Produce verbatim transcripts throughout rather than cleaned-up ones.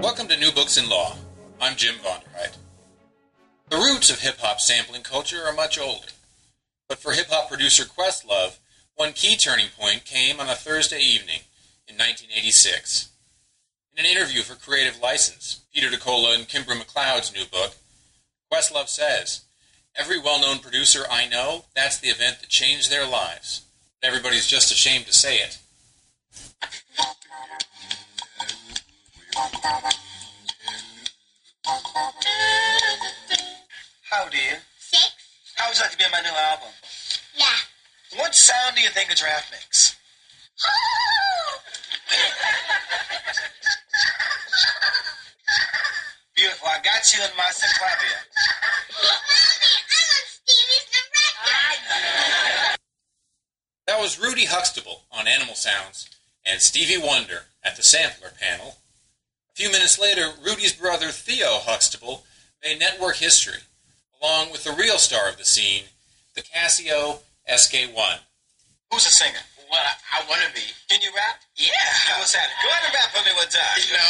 Welcome to New Books in Law. I'm Jim Vonderheit. The roots of hip-hop sampling culture are much older. But for hip-hop producer Questlove, one key turning point came on a Thursday evening in nineteen eighty-six. In an interview for Creative License, Peter DeCola and Kimbra McLeod's new book, Questlove says, "Every well-known producer I know, that's the event that changed their lives. Everybody's just ashamed to say it." How old are you? Six? How would you like to be on my new album? Yeah. What sound do you think a giraffe makes? Beautiful. I got you in my synclavia. Mommy, I want Stevie's erector. That was Rudy Huxtable on Animal Sounds and Stevie Wonder at the Sampler panel. A few minutes later, Rudy's brother Theo Huxtable made network history, along with the real star of the scene, the Casio S K one. Who's a singer? Well, I, I want to be. Can you rap? Yeah. What's that? Go ahead and rap for me one time. No.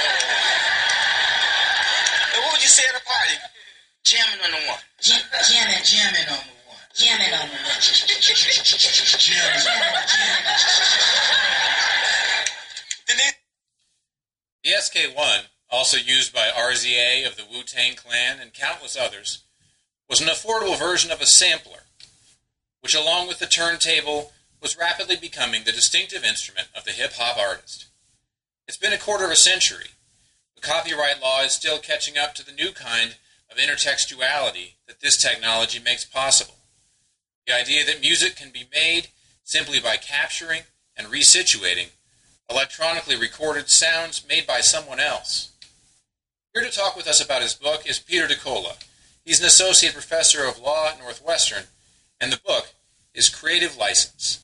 And what would you say at a party? Jamming on the one. Jam, jamming, jamming on the one. Jamming on the one. Jamming, jamming, jamming. The S K one, also used by R Z A of the Wu-Tang Clan and countless others, was an affordable version of a sampler, which along with the turntable was rapidly becoming the distinctive instrument of the hip-hop artist. It's been a quarter of a century. The copyright law is still catching up to the new kind of intertextuality that this technology makes possible. The idea that music can be made simply by capturing and resituating electronically recorded sounds made by someone else. Here to talk with us about his book is Peter DeCola. He's an associate professor of law at Northwestern, and the book is Creative License.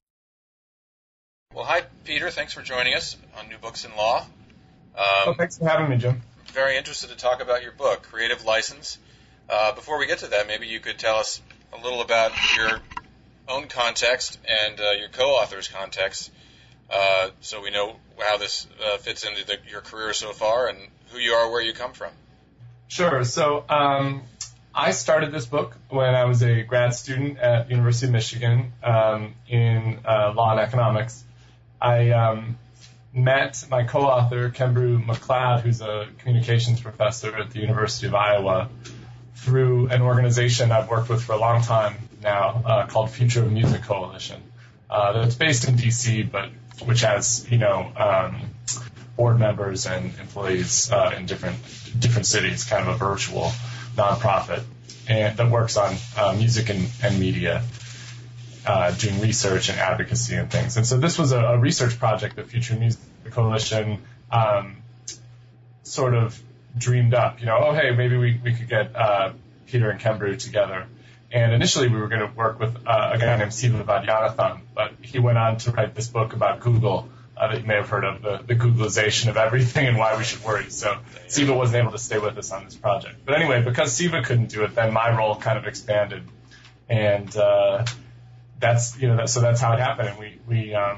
Well, hi, Peter. Thanks for joining us on New Books in Law. Um, oh, thanks for having me, Jim. Very interested to talk about your book, Creative License. Uh, before we get to that, maybe you could tell us a little about your own context and uh, your co-author's context, uh, so we know how this uh, fits into the, your career so far and who you are, where you come from. Sure. So um, I started this book when I was a grad student at University of Michigan um, in uh, law and economics. I um, met my co-author, Kimbra McLeod, who's a communications professor at the University of Iowa, through an organization I've worked with for a long time now uh, called Future of Music Coalition. Uh, that's based in D C, but which has, you know, um, board members and employees uh, in different different cities, kind of a virtual nonprofit, and that works on uh, music and, and media, uh, doing research and advocacy and things. And so this was a, a research project that Future Music Coalition um, sort of dreamed up. You know, oh, hey, maybe we, we could get uh, Peter and Kimbra together. And initially we were going to work with uh, a guy named Siva Vaidyanathan, but he went on to write this book about Google uh, that you may have heard of, the, the Googleization of everything and why we should worry. So Siva wasn't able to stay with us on this project. But anyway, because Siva couldn't do it, then my role kind of expanded. And uh, that's, you know, that, so that's how it happened. And we, we um,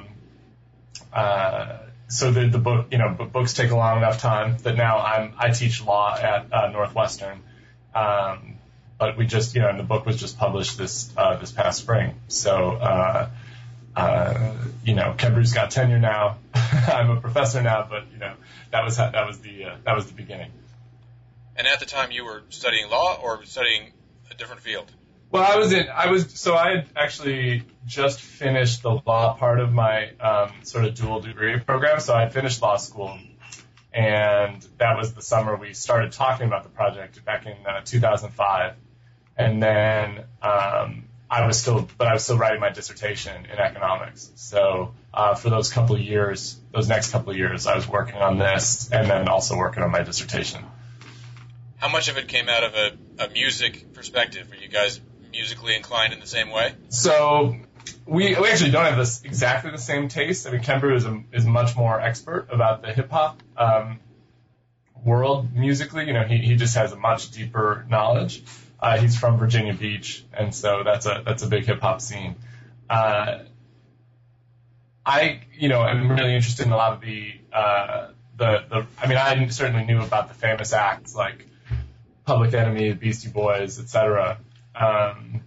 uh, so the, the book, you know, books take a long enough time that now I'm, I teach law at uh, Northwestern. Um, But we just, you know, and the book was just published this uh, this past spring. So, uh, uh, you know, Kimbra's got tenure now. I'm a professor now, but you know, that was how, that was the uh, that was the beginning. And at the time, you were studying law or studying a different field? Well, I was in. I was so I had actually just finished the law part of my um, sort of dual degree program. So I finished law school. And that was the summer we started talking about the project back in uh, two thousand five. And then um, I was still, but I was still writing my dissertation in economics. So uh, for those couple of years, those next couple of years, I was working on this and then also working on my dissertation. How much of it came out of a, a music perspective? Were you guys musically inclined in the same way? So we, we actually don't have this exactly the same taste. I mean, Kimbra is a, is much more expert about the hip hop um, world musically. You know, he, he just has a much deeper knowledge. Uh, he's from Virginia Beach, and so that's a that's a big hip hop scene. Uh, I, you know, am really interested in a lot of the uh, the, the I mean, I certainly knew about the famous acts like Public Enemy, Beastie Boys, et cetera. Um,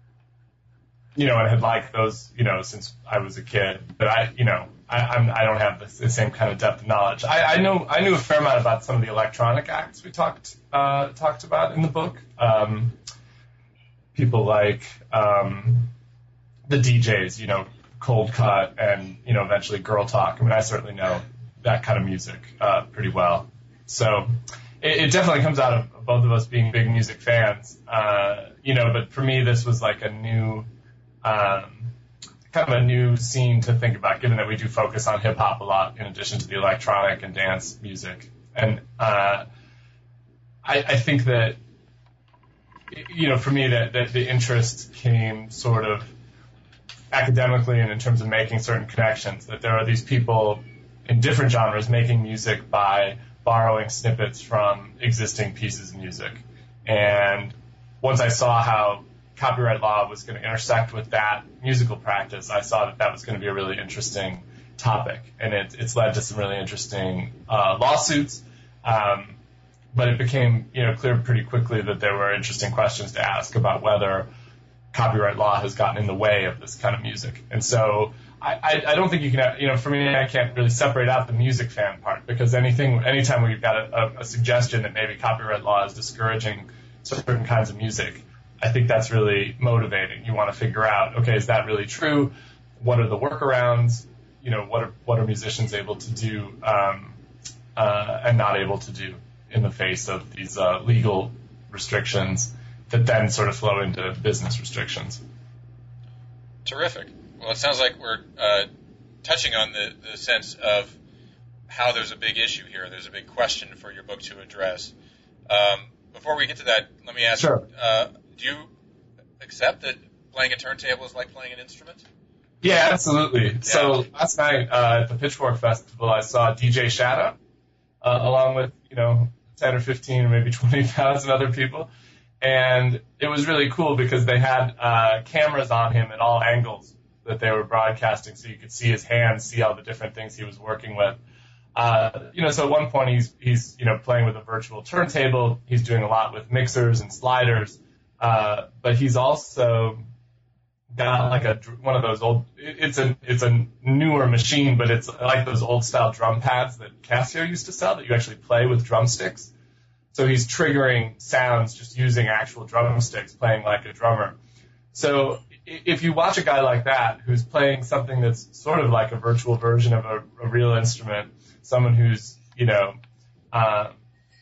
you know, and had liked those, you know, since I was a kid. But I, you know, I, I'm, I don't have the, the same kind of depth of knowledge. I, I know I knew a fair amount about some of the electronic acts we talked uh, talked about in the book. Um, people like um, the D Js, you know, Cold Cut and, you know, eventually Girl Talk. I mean, I certainly know that kind of music uh, pretty well. So it, it definitely comes out of both of us being big music fans, uh, you know, but for me, this was like a new, um, kind of a new scene to think about, given that we do focus on hip hop a lot in addition to the electronic and dance music. And uh, I, I think that, you know, for me, that, that the interest came sort of academically and in terms of making certain connections, that there are these people in different genres making music by borrowing snippets from existing pieces of music. And once I saw how copyright law was going to intersect with that musical practice, I saw that that was going to be a really interesting topic. And it, it's led to some really interesting uh, lawsuits. Um, but it became, you know, clear pretty quickly that there were interesting questions to ask about whether copyright law has gotten in the way of this kind of music. And so I, I, I don't think you can, you know, for me, I can't really separate out the music fan part, because anything, anytime we've got a, a, a suggestion that maybe copyright law is discouraging certain kinds of music, I think that's really motivating. You want to figure out, okay, is that really true? What are the workarounds? You know, what are, what are musicians able to do um, uh, and not able to do in the face of these uh, legal restrictions that then sort of flow into business restrictions. Terrific. Well, it sounds like we're uh, touching on the, the sense of how there's a big issue here. There's a big question for your book to address. Um, before we get to that, let me ask, sure. uh, do you accept that playing a turntable is like playing an instrument? Yeah, absolutely. Yeah. So last night uh, at the Pitchfork Festival, I saw D J Shadow, uh, along with, you know, ten or fifteen or maybe twenty thousand other people. And it was really cool because they had uh, cameras on him at all angles that they were broadcasting, so you could see his hands, see all the different things he was working with. Uh, you know, so at one point he's he's you know playing with a virtual turntable. He's doing a lot with mixers and sliders, uh, but he's also got like a one of those old. It's a it's a newer machine, but it's like those old style drum pads that Casio used to sell that you actually play with drumsticks. So he's triggering sounds just using actual drumsticks, playing like a drummer. So if you watch a guy like that who's playing something that's sort of like a virtual version of a, a real instrument, someone who's, you know, uh,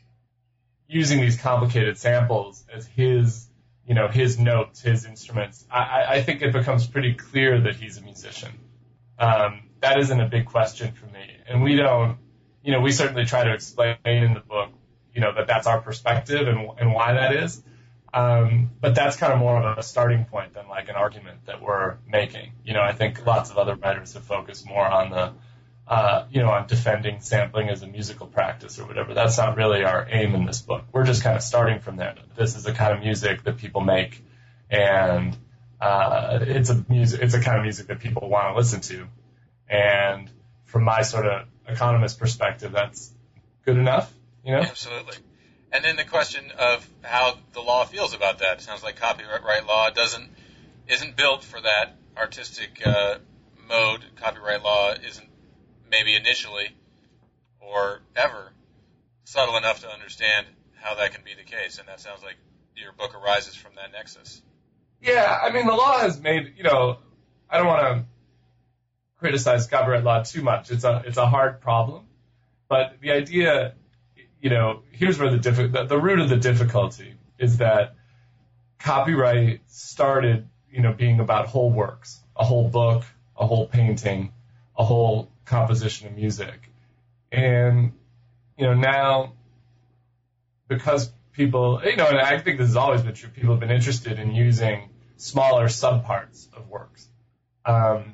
using these complicated samples as his, you know, his notes, his instruments, I, I think it becomes pretty clear that he's a musician. Um, that isn't a big question for me. And we don't, you know, we certainly try to explain in the book, you know, that that's our perspective and, and why that is. Um, but that's kind of more of a starting point than like an argument that we're making. You know, I think lots of other writers have focused more on the, uh, you know, on defending sampling as a musical practice or whatever. That's not really our aim in this book. We're just kind of starting from there. This is the kind of music that people make, and uh, it's a music, it's a kind of music that people want to listen to. And from my sort of economist perspective, that's good enough. You know? Absolutely. And then the question of how the law feels about that. It sounds like copyright law doesn't isn't built for that artistic uh, mode. Copyright law isn't maybe initially or ever subtle enough to understand how that can be the case. And that sounds like your book arises from that nexus. Yeah, I mean, the law has made, you know, I don't want to criticize copyright law too much. It's a it's a hard problem. But the idea, you know, here's where the, diffi- the the root of the difficulty is that copyright started, you know, being about whole works, a whole book, a whole painting, a whole composition of music. And, you know, now, because people, you know, and I think this has always been true, people have been interested in using smaller subparts of works. Um,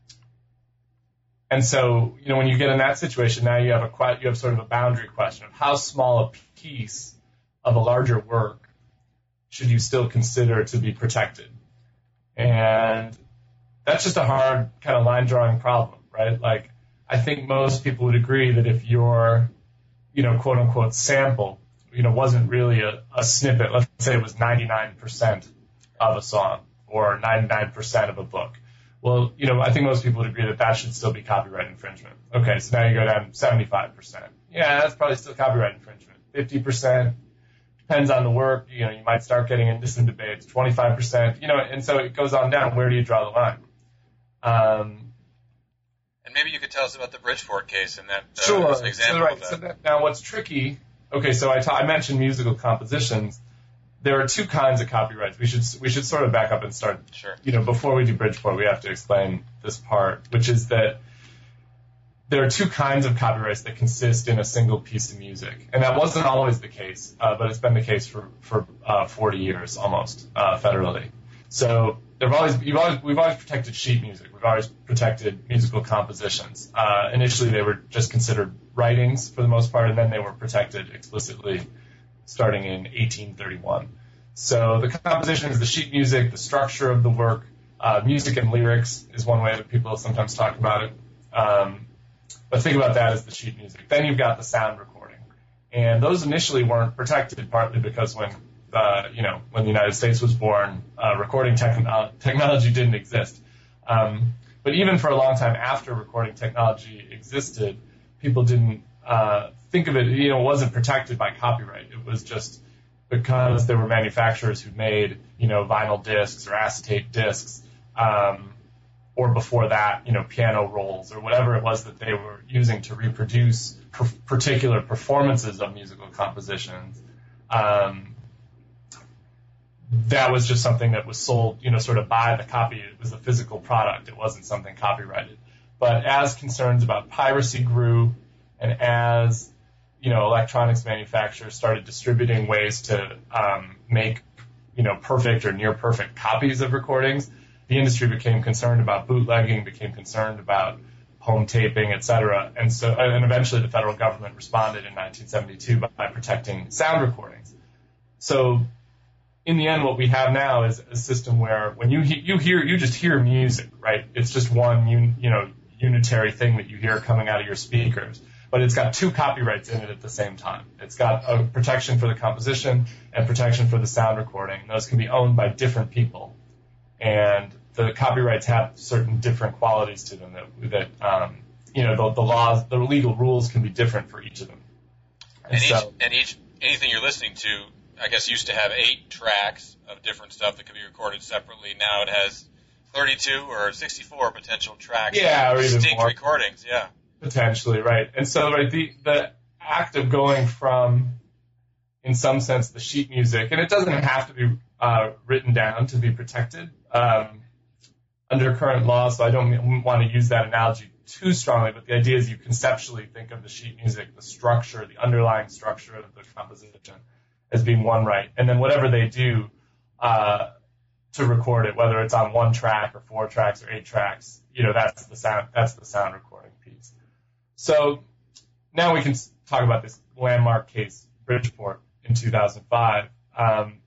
And so, you know, when you get in that situation, now you have a you have sort of a boundary question of how small a piece of a larger work should you still consider to be protected. And that's just a hard kind of line drawing problem, right? Like, I think most people would agree that if your, you know, quote unquote sample, you know, wasn't really a, a snippet, let's say it was ninety-nine percent of a song or ninety-nine percent of a book. Well, you know, I think most people would agree that that should still be copyright infringement. Okay, so now you go down to seventy-five percent. Yeah, that's probably still copyright infringement. fifty percent depends on the work. You know, you might start getting into some debates. twenty-five percent, you know, and so it goes on down. Where do you draw the line? Um, and maybe you could tell us about the Bridgeport case and that uh, sure. as an example so, right. of that. So that. Now, what's tricky? Okay, so I, ta- I mentioned musical compositions. There are two kinds of copyrights. We should we should sort of back up and start. Sure. You know, before we do Bridgeport, we have to explain this part, which is that there are two kinds of copyrights that consist in a single piece of music, and that wasn't always the case, uh, but it's been the case for for uh, forty years almost uh, federally. So there've always you've always we've always protected sheet music. We've always protected musical compositions. Uh, initially, they were just considered writings for the most part, and then they were protected explicitly starting in eighteen thirty-one. So the composition is the sheet music, the structure of the work. Uh, music and lyrics is one way that people sometimes talk about it. Um, but think about that as the sheet music. Then you've got the sound recording. And those initially weren't protected, partly because when, uh, you know, when the United States was born, uh, recording techn- technology didn't exist. Um, but even for a long time after recording technology existed, people didn't uh, think of it, you know, it wasn't protected by copyright. It was just because there were manufacturers who made, you know, vinyl discs or acetate discs, um, or before that, you know, piano rolls or whatever it was that they were using to reproduce per- particular performances of musical compositions. Um, that was just something that was sold, you know, sort of by the copy. It was a physical product. It wasn't something copyrighted. But as concerns about piracy grew, and as, you know, electronics manufacturers started distributing ways to um, make, you know, perfect or near perfect copies of recordings, the industry became concerned about bootlegging, became concerned about home taping, et cetera. And so, and eventually the federal government responded in nineteen seventy-two by, by protecting sound recordings. So in the end, what we have now is a system where when you he- you hear, you just hear music, right? It's just one, un- you know, unitary thing that you hear coming out of your speakers. But it's got two copyrights in it at the same time. It's got a protection for the composition and protection for the sound recording. Those can be owned by different people. And the copyrights have certain different qualities to them that, that um, you know, the, the laws, the legal rules can be different for each of them. And, and, so, each, and each, anything you're listening to, I guess, used to have eight tracks of different stuff that could be recorded separately. Now it has thirty-two or sixty-four potential tracks. Yeah, or even distinct more. recordings, yeah. Potentially, right. And so, right, the, the act of going from, in some sense, the sheet music, and it doesn't have to be uh, written down to be protected um, under current law, so I don't want to use that analogy too strongly, but the idea is you conceptually think of the sheet music, the structure, the underlying structure of the composition as being one right. And then whatever they do uh, to record it, whether it's on one track or four tracks or eight tracks, you know, that's the sound, that's the sound recording piece. So now we can talk about this landmark case, Bridgeport, in two thousand five. Um,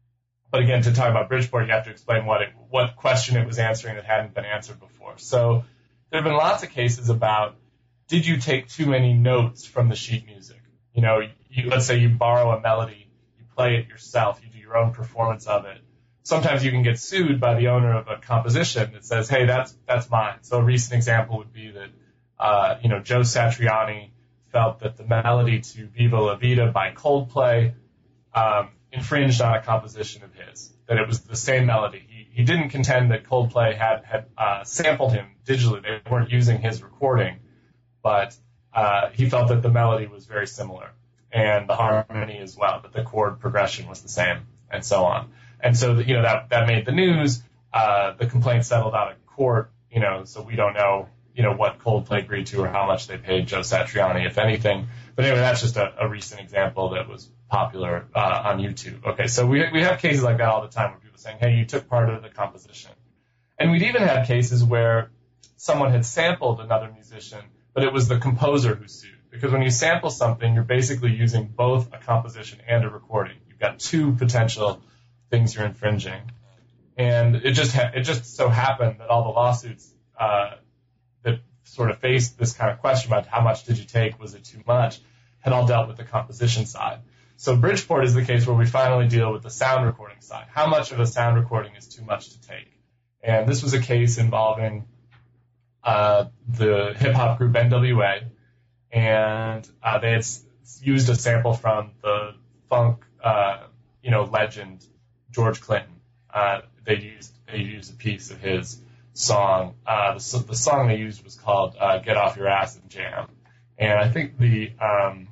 but again, to talk about Bridgeport, you have to explain what it, what question it was answering that hadn't been answered before. So there have been lots of cases about, did you take too many notes from the sheet music? You know, you, let's say you borrow a melody, you play it yourself, you do your own performance of it. Sometimes you can get sued by the owner of a composition that says, hey, that's that's mine. So a recent example would be that, uh, you know, Joe Satriani felt that the melody to Viva La Vida by Coldplay um, infringed on a composition of his, that it was the same melody. He, he didn't contend that Coldplay had, had uh, sampled him digitally. They weren't using his recording, but uh, he felt that the melody was very similar and the harmony as well, that the chord progression was the same and so on. And so, you know, that, that made the news. Uh, the complaint settled out of court, you know, so we don't know, you know, what Coldplay agreed to or how much they paid Joe Satriani, if anything. But anyway, that's just a, a recent example that was popular uh, on YouTube. Okay, so we we have cases like that all the time where people are saying, hey, you took part of the composition. And we'd even had cases where someone had sampled another musician, but it was the composer who sued. Because when you sample something, you're basically using both a composition and a recording. You've got two potential things you're infringing. And it just ha- it just so happened that all the lawsuits uh, that sort of faced this kind of question about how much did you take, was it too much, had all dealt with the composition side. So Bridgeport is the case where we finally deal with the sound recording side. How much of a sound recording is too much to take? And this was a case involving uh, the hip-hop group N W A, and uh, they had s- used a sample from the funk, uh, you know, legend George Clinton. Uh, they used they used a piece of his song. Uh, the, the song they used was called uh, "Get Off Your Ass and Jam," and I think the um,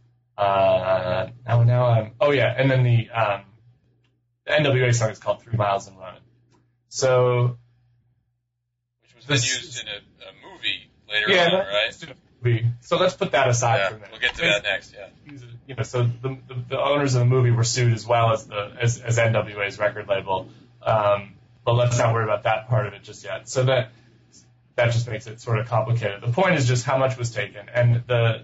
uh, now now I'm oh yeah, and then the um, the N W A song is called Three Miles and Running. So, which was then this- used in a, a movie later yeah, on, that- right? we- so let's put that aside Yeah, for a minute. we'll get to that next. Yeah. You know, so the, the, the owners of the movie were sued as well as the as, as N W A's record label. Um, but let's not worry about that part of it just yet. So that that just makes it sort of complicated. The point is just how much was taken, and the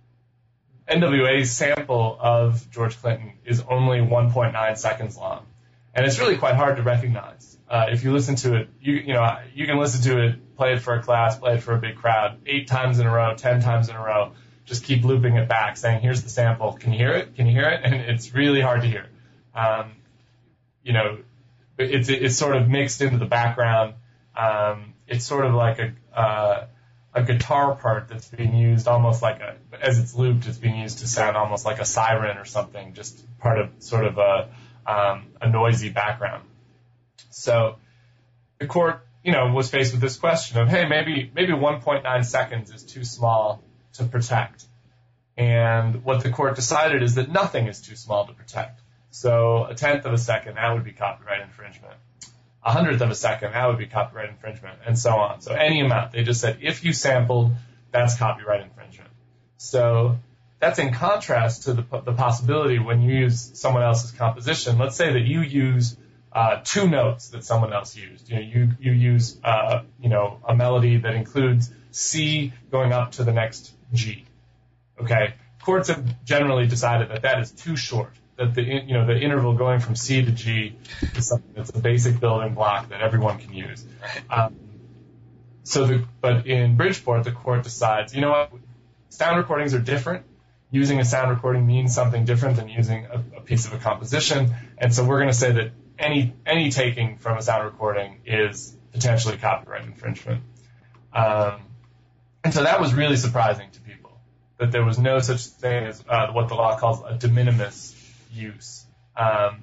N W A's sample of George Clinton is only one point nine seconds long, and it's really quite hard to recognize. Uh, if you listen to it, you you know you can listen to it, play it for a class, play it for a big crowd, eight times in a row, ten times in a row. Just keep looping it back, saying, "Here's the sample. Can you hear it? Can you hear it?" And it's really hard to hear. Um, you know, it's it's sort of mixed into the background. Um, it's sort of like a uh, a guitar part that's being used almost like a as it's looped, it's being used to sound almost like a siren or something. Just part of sort of a um, a noisy background. So the court, you know, was faced with this question of, hey, maybe maybe one point nine seconds is too small to protect. And what the court decided is that nothing is too small to protect. So a tenth of a second, that would be copyright infringement. A hundredth of a second, that would be copyright infringement, and so on. So any amount. They just said if you sampled, that's copyright infringement. So that's in contrast to the, the possibility when you use someone else's composition. Let's say that you use uh, two notes that someone else used. You know, you, you use uh, you know a melody that includes C going up to the next G. Okay, courts have generally decided that that is too short. That the you know the interval going from C to G is something that's a basic building block that everyone can use. Um, so, the, but in Bridgeport, the court decides, you know what, sound recordings are different. Using a sound recording means something different than using a, a piece of a composition, and so we're going to say that any any taking from a sound recording is potentially copyright infringement. Um, and so that was really surprising to people, that there was no such thing as uh, what the law calls a de minimis use. Um,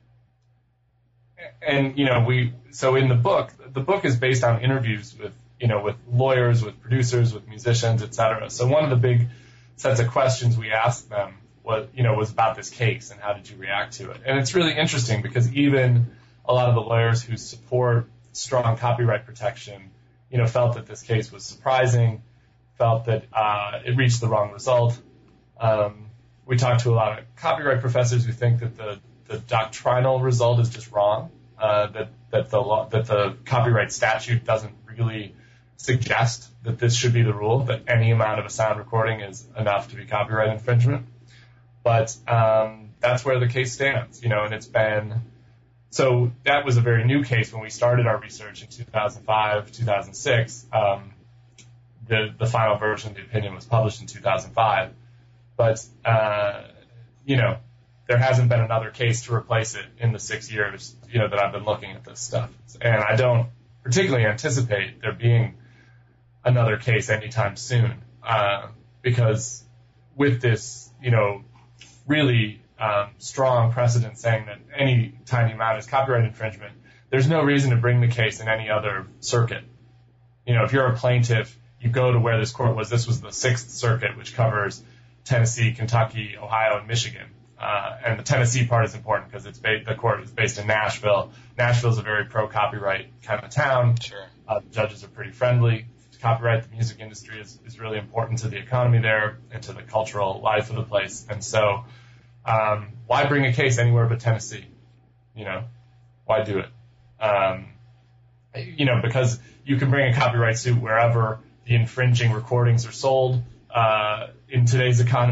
and, you know, we, so in the book, the book is based on interviews with, you know, with lawyers, with producers, with musicians, et cetera. So one of the big sets of questions we asked them was, you know, was about this case and how did you react to it? And it's really interesting because even a lot of the lawyers who support strong copyright protection, you know, felt that this case was surprising, felt that uh, it reached the wrong result. Um, we talked to a lot of copyright professors who think that the, the doctrinal result is just wrong, uh, that that the law, that the copyright statute doesn't really suggest that this should be the rule, that any amount of a sound recording is enough to be copyright infringement. But um, that's where the case stands, you know, and it's been. So that was a very new case when we started our research in two thousand five, two thousand six. Um, the, the final version of the opinion was published in two thousand five. But, uh, you know, there hasn't been another case to replace it in the six years, you know, that I've been looking at this stuff. And I don't particularly anticipate there being another case anytime soon, uh, because with this, you know, really um, strong precedent saying that any tiny amount is copyright infringement, there's no reason to bring the case in any other circuit. You know, if you're a plaintiff, you go to where this court was. This was the Sixth Circuit, which covers Tennessee, Kentucky, Ohio, and Michigan. Uh, and the Tennessee part is important because it's ba- the court is based in Nashville. Nashville is a very pro-copyright kind of town. Sure. Uh, the judges are pretty friendly. Copyright, the music industry is, is really important to the economy there and to the cultural life of the place. And so um, why bring a case anywhere but Tennessee? You know, why do it? Um, you know, because you can bring a copyright suit wherever the infringing recordings are sold. Uh, in today's economy,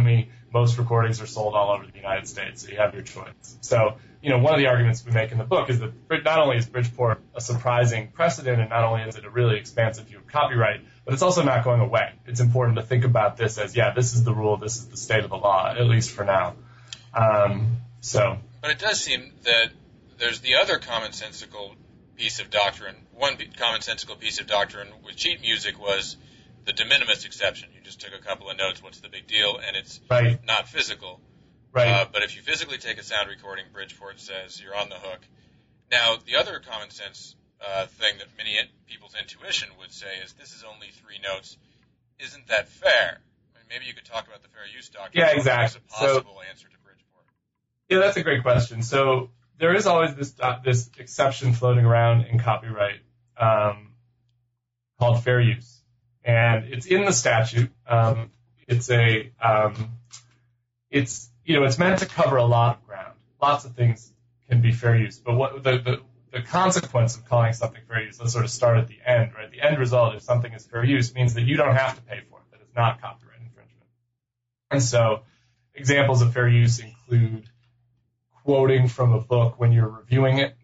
Most recordings are sold all over the United States, so you have your choice. So, you know, one of the arguments we make in the book is that not only is Bridgeport a surprising precedent, and not only is it a really expansive view of copyright, but it's also not going away. It's important to think about this as, yeah, this is the rule, this is the state of the law, at least for now. Um, so. But it does seem that there's the other commonsensical piece of doctrine. One commonsensical piece of doctrine with sheet music was the de minimis exception. You just took a couple of notes, what's the big deal? And it's right. not physical. Right. Uh, but if you physically take a sound recording, Bridgeport says you're on the hook. Now, the other common sense uh, thing that many in- people's intuition would say is this is only three notes. Isn't that fair? I mean, maybe you could talk about the fair use doctrine. Yeah, exactly. What's a possible so, answer to Bridgeport? Yeah, that's a great question. So there is always this uh, this exception floating around in copyright um, called fair use. And it's in the statute. Um, it's a, um, it's you know, it's meant to cover a lot of ground. Lots of things can be fair use, but what the, the the consequence of calling something fair use? Let's sort of start at the end, right? The end result, if something is fair use, means that you don't have to pay for it. That it's not copyright infringement. And so, examples of fair use include quoting from a book when you're reviewing it.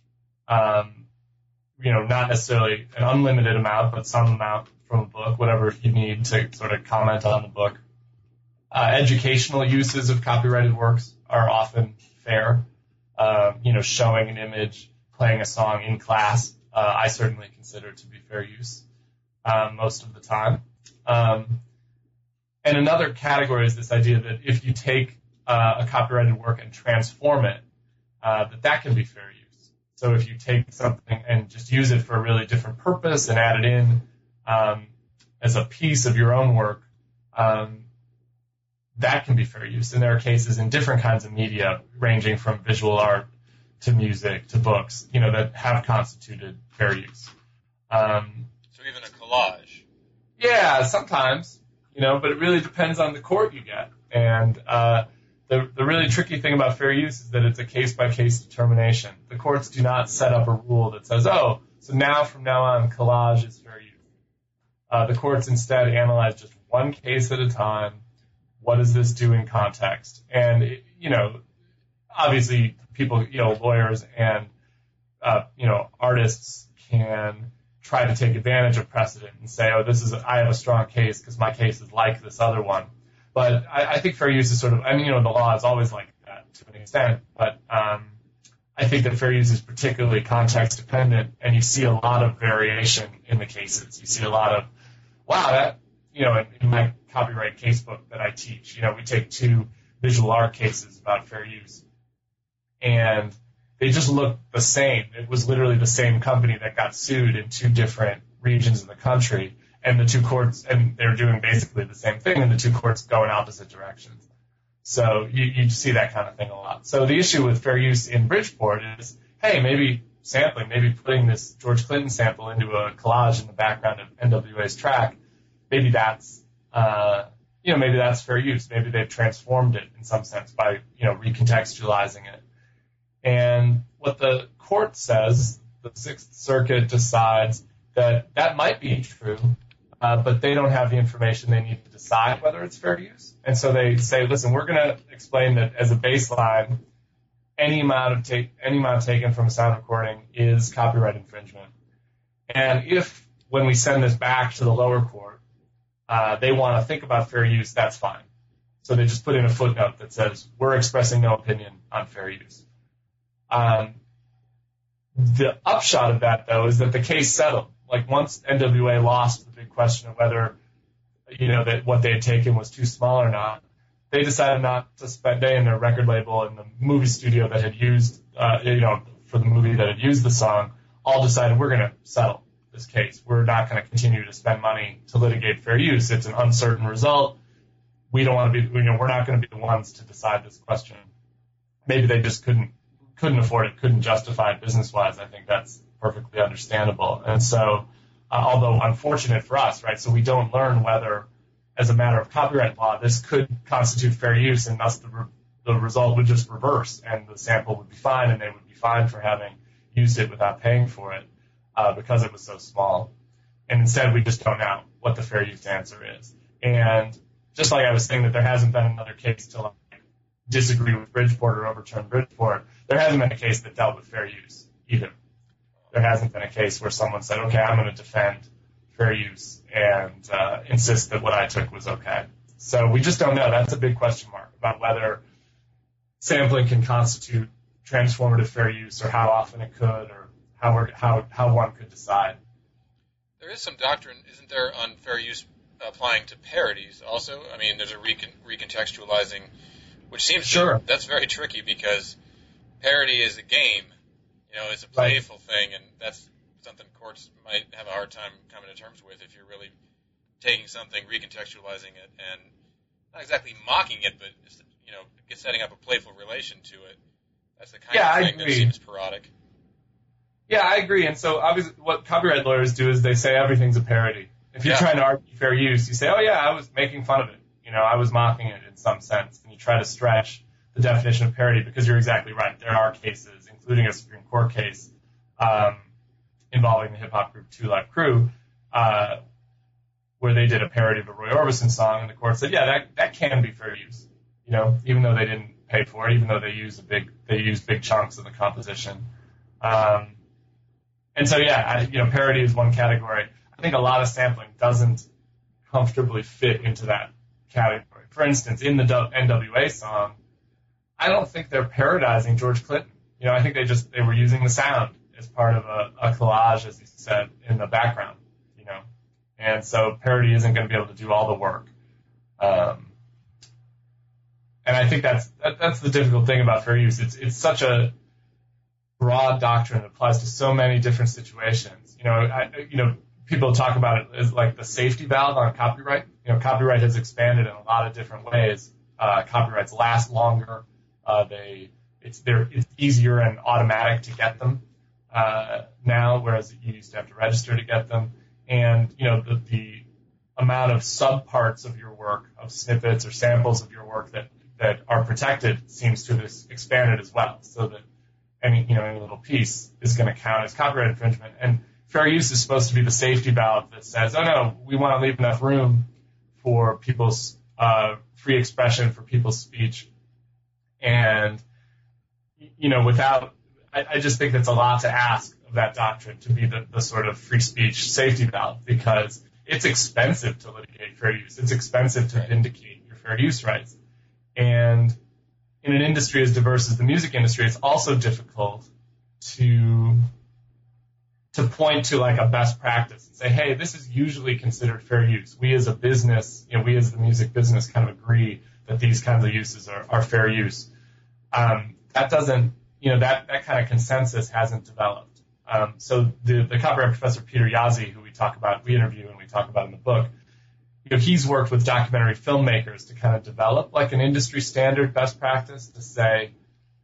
Um, you know, not necessarily an unlimited amount, but some amount from a book, whatever you need to sort of comment on the book. Uh, educational uses of copyrighted works are often fair. Uh, you know, showing an image, playing a song in class, uh, I certainly consider to be fair use um, most of the time. Um, and another category is this idea that if you take uh, a copyrighted work and transform it, uh, that that can be fair use. So if you take something and just use it for a really different purpose and add it in, Um, as a piece of your own work, um, that can be fair use. And there are cases in different kinds of media, ranging from visual art to music to books, you know, that have constituted fair use. Um, so even a collage. Yeah, sometimes, you know, but it really depends on the court you get. And uh, the, the really tricky thing about fair use is that it's a case-by-case determination. The courts do not set up a rule that says, oh, so now from now on, collage is fair use. Uh, the courts instead analyze just one case at a time. What does this do in context? And, it, you know, obviously people, you know, lawyers and, uh, you know, artists can try to take advantage of precedent and say, oh, this is, a, I have a strong case because my case is like this other one. But I, I think fair use is sort of, I mean, you know, the law is always like that to an extent. But um, I think that fair use is particularly context dependent, and you see a lot of variation in the cases. You see a lot of, wow, that, you know, in, in my copyright casebook that I teach, you know, we take two visual art cases about fair use, and they just look the same. It was literally the same company that got sued in two different regions of the country, and the two courts, and they're doing basically the same thing, and the two courts go in opposite directions. So you, you see that kind of thing a lot. So the issue with fair use in Bridgeport is, hey, maybe sampling, maybe putting this George Clinton sample into a collage in the background of N W A's track, maybe that's, uh, you know, maybe that's fair use. Maybe they've transformed it in some sense by, you know, recontextualizing it. And what the court says, the Sixth Circuit decides that that might be true, uh, but they don't have the information they need to decide whether it's fair use. And so they say, listen, we're going to explain that as a baseline, any amount of take, any amount taken from a sound recording is copyright infringement. And if, when we send this back to the lower court, uh, they want to think about fair use, that's fine. So they just put in a footnote that says, we're expressing no opinion on fair use. Um, the upshot of that, though, is that the case settled. Like, once N W A lost the big question of whether, you know, that what they had taken was too small or not, they decided not to spend, they and their record label and the movie studio that had used, uh, you know, for the movie that had used the song, all decided we're going to settle this case. We're not going to continue to spend money to litigate fair use. It's an uncertain result. We don't want to be, you know, we're not going to be the ones to decide this question. Maybe they just couldn't, couldn't afford it, couldn't justify it business-wise. I think that's perfectly understandable. And so, uh, although unfortunate for us, right, so we don't learn whether, as a matter of copyright law, this could constitute fair use, and thus the, re- the result would just reverse, and the sample would be fine, and they would be fine for having used it without paying for it uh, because it was so small. And instead, we just don't know what the fair use answer is. And just like I was saying that there hasn't been another case to like disagree with Bridgeport or overturn Bridgeport, there hasn't been a case that dealt with fair use either. There hasn't been a case where someone said, okay, I'm going to defend fair use and uh, insist that what I took was okay. So we just don't know. That's a big question mark about whether sampling can constitute transformative fair use, or how often it could, or how we're, how how one could decide. There is some doctrine, isn't there, on fair use applying to parodies also? I mean, there's a recon- recontextualizing, which seems sure. to, that's very tricky because parody is a game, you know, it's a playful right. thing, and that's something courts might have a hard time coming to terms with if you're really taking something, recontextualizing it, and not exactly mocking it, but you know, setting up a playful relation to it. That's the kind yeah, of thing that seems parodic. Yeah, I agree. And so obviously what copyright lawyers do is they say everything's a parody. If you're yeah. trying to argue fair use, you say, oh, yeah, I was making fun of it. You know, I was mocking it in some sense. And you try to stretch the definition of parody because you're exactly right. There are cases, including a Supreme Court case um, involving the hip-hop group Two Live Crew, uh, where they did a parody of a Roy Orbison song, and the court said, yeah, that, that can be fair use. You know, even though they didn't pay for it, even though they used a big, they used big chunks of the composition. Um, and so, yeah, I, you know, parody is one category. I think a lot of sampling doesn't comfortably fit into that category. For instance, in the N W A song, I don't think they're parodizing George Clinton. You know, I think they just, they were using the sound as part of a, a collage, as you said, in the background, you know. And so parody isn't going to be able to do all the work. Um, and I think that's, that, that's the difficult thing about fair use. It's, it's such a broad doctrine that applies to so many different situations. You know, I, you know, people talk about it as like the safety valve on copyright. You know, copyright has expanded in a lot of different ways. Uh, copyrights last longer. Uh, they, it's, they're, it's easier and automatic to get them, uh, now, whereas you used to have to register to get them. And, you know, the, the amount of subparts of your work, of snippets or samples of your work that, that are protected seems to have expanded as well, so that any, you know, any little piece is going to count as copyright infringement. And fair use is supposed to be the safety valve that says, oh no, we want to leave enough room for people's uh, free expression, for people's speech. And, you know, without, I, I just think that's a lot to ask of that doctrine to be the, the sort of free speech safety valve, because it's expensive to litigate fair use. It's expensive to vindicate your fair use rights. And in an industry as diverse as the music industry, it's also difficult to to point to like a best practice and say, hey, this is usually considered fair use. We as a business, you know, we as the music business kind of agree that these kinds of uses are, are fair use. Um, that doesn't, you know, that, that kind of consensus hasn't developed. Um, so the, the copyright professor Peter Yazzie, who we talk about, we interview and we talk about in the book, you know, he's worked with documentary filmmakers to kind of develop like an industry standard best practice to say,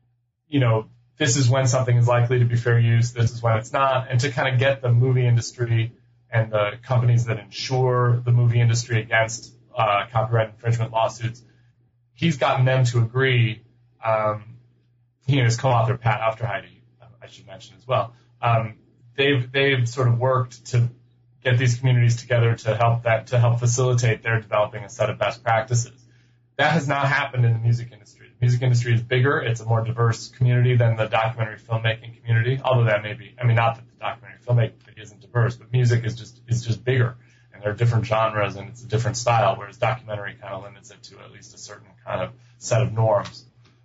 you know, this is when something is likely to be fair use, this is when it's not, and to kind of get the movie industry and the companies that insure the movie industry against uh, copyright infringement lawsuits, he's gotten them to agree. Um, he and his co-author Pat Aufderheide, I should mention as well, um, they've they've sort of worked to get these communities together to help that to help facilitate their developing a set of best practices. That has not happened in the music industry. The music industry is bigger. It's a more diverse community than the documentary filmmaking community, although that may be, I mean, not that the documentary filmmaking isn't diverse, but music is just is just bigger, and there are different genres, and it's a different style, whereas documentary kind of limits it to at least a certain kind of set of norms.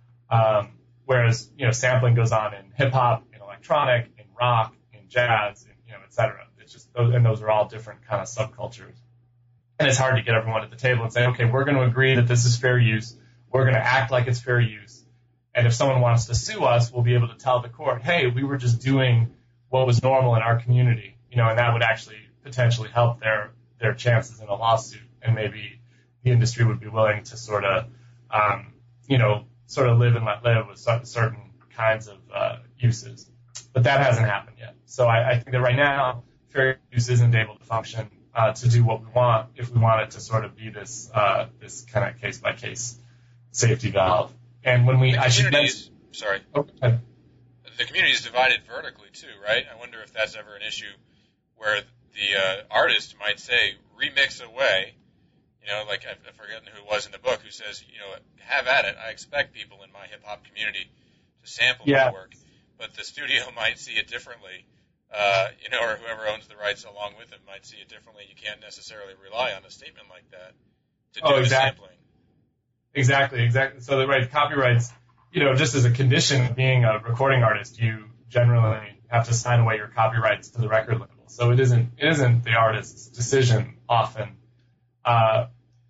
Um, whereas, you know, sampling goes on in hip-hop, in electronic, in rock, in jazz, in, you know, et cetera. It's just, and those are all different kind of subcultures. And it's hard to get everyone at the table and say, okay, we're going to agree that this is fair use. We're going to act like it's fair use. And if someone wants to sue us, we'll be able to tell the court, hey, we were just doing what was normal in our community, you know, and that would actually potentially help their, their chances in a lawsuit. And maybe the industry would be willing to sort of, um, you know, sort of live and let live with certain kinds of uh, uses. But that hasn't happened yet. So I, I think that right now, fair use isn't able to function uh, to do what we want if we want it to sort of be this uh, this kind of case by case safety valve. And when we, the I should mention, sorry, okay. The community is divided vertically too, right? I wonder if that's ever an issue where the uh, artist might say remix away, You know, like I've, I've forgotten who it was in the book who says, you know, have at it. I expect people in my hip hop community to sample Yeah. my work, but the studio might see it differently. Uh, you know, or whoever owns the rights along with it might see it differently. You can't necessarily rely on a statement like that to do Oh, the exactly. sampling. Exactly, exactly. So the right copyrights, you know, just as a condition of being a recording artist, you generally have to sign away your copyrights to the record label. So it isn't it isn't the artist's decision often uh,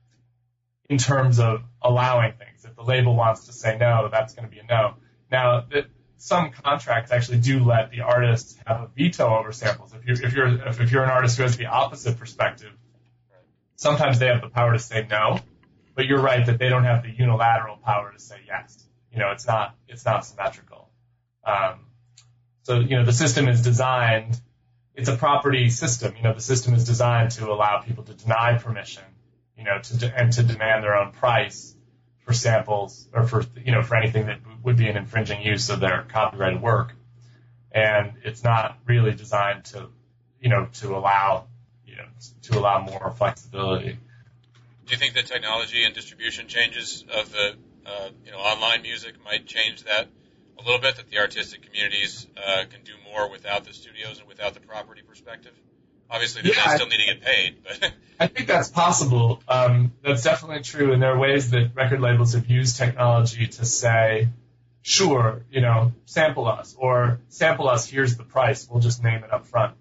in terms of allowing things. If the label wants to say no, that's going to be a no. Now, the, some contracts actually do let the artist have a veto over samples. If you're if you're if, if you're an artist who has the opposite perspective, sometimes they have the power to say no. But you're right that they don't have the unilateral power to say yes. You know, it's not it's not symmetrical. Um, so you know, the system is designed. It's a property system. You know, the system is designed to allow people to deny permission. You know, to de- and to demand their own price for samples or for you know for anything that would be an infringing use of their copyrighted work. And it's not really designed to you know to allow you know to allow more flexibility. Do you think that technology and distribution changes of the uh, you know online music might change that a little bit? That the artistic communities uh, can do more without the studios and without the property perspective? Obviously, they Yeah, still need to get paid, but I think that's possible. Um, that's definitely true, and there are ways that record labels have used technology to say, sure, you know, sample us, or sample us, here's the price, we'll just name it up front.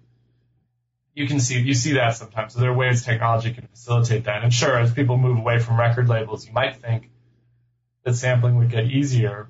You can see, you see that sometimes. So there are ways technology can facilitate that. And sure, as people move away from record labels, you might think that sampling would get easier.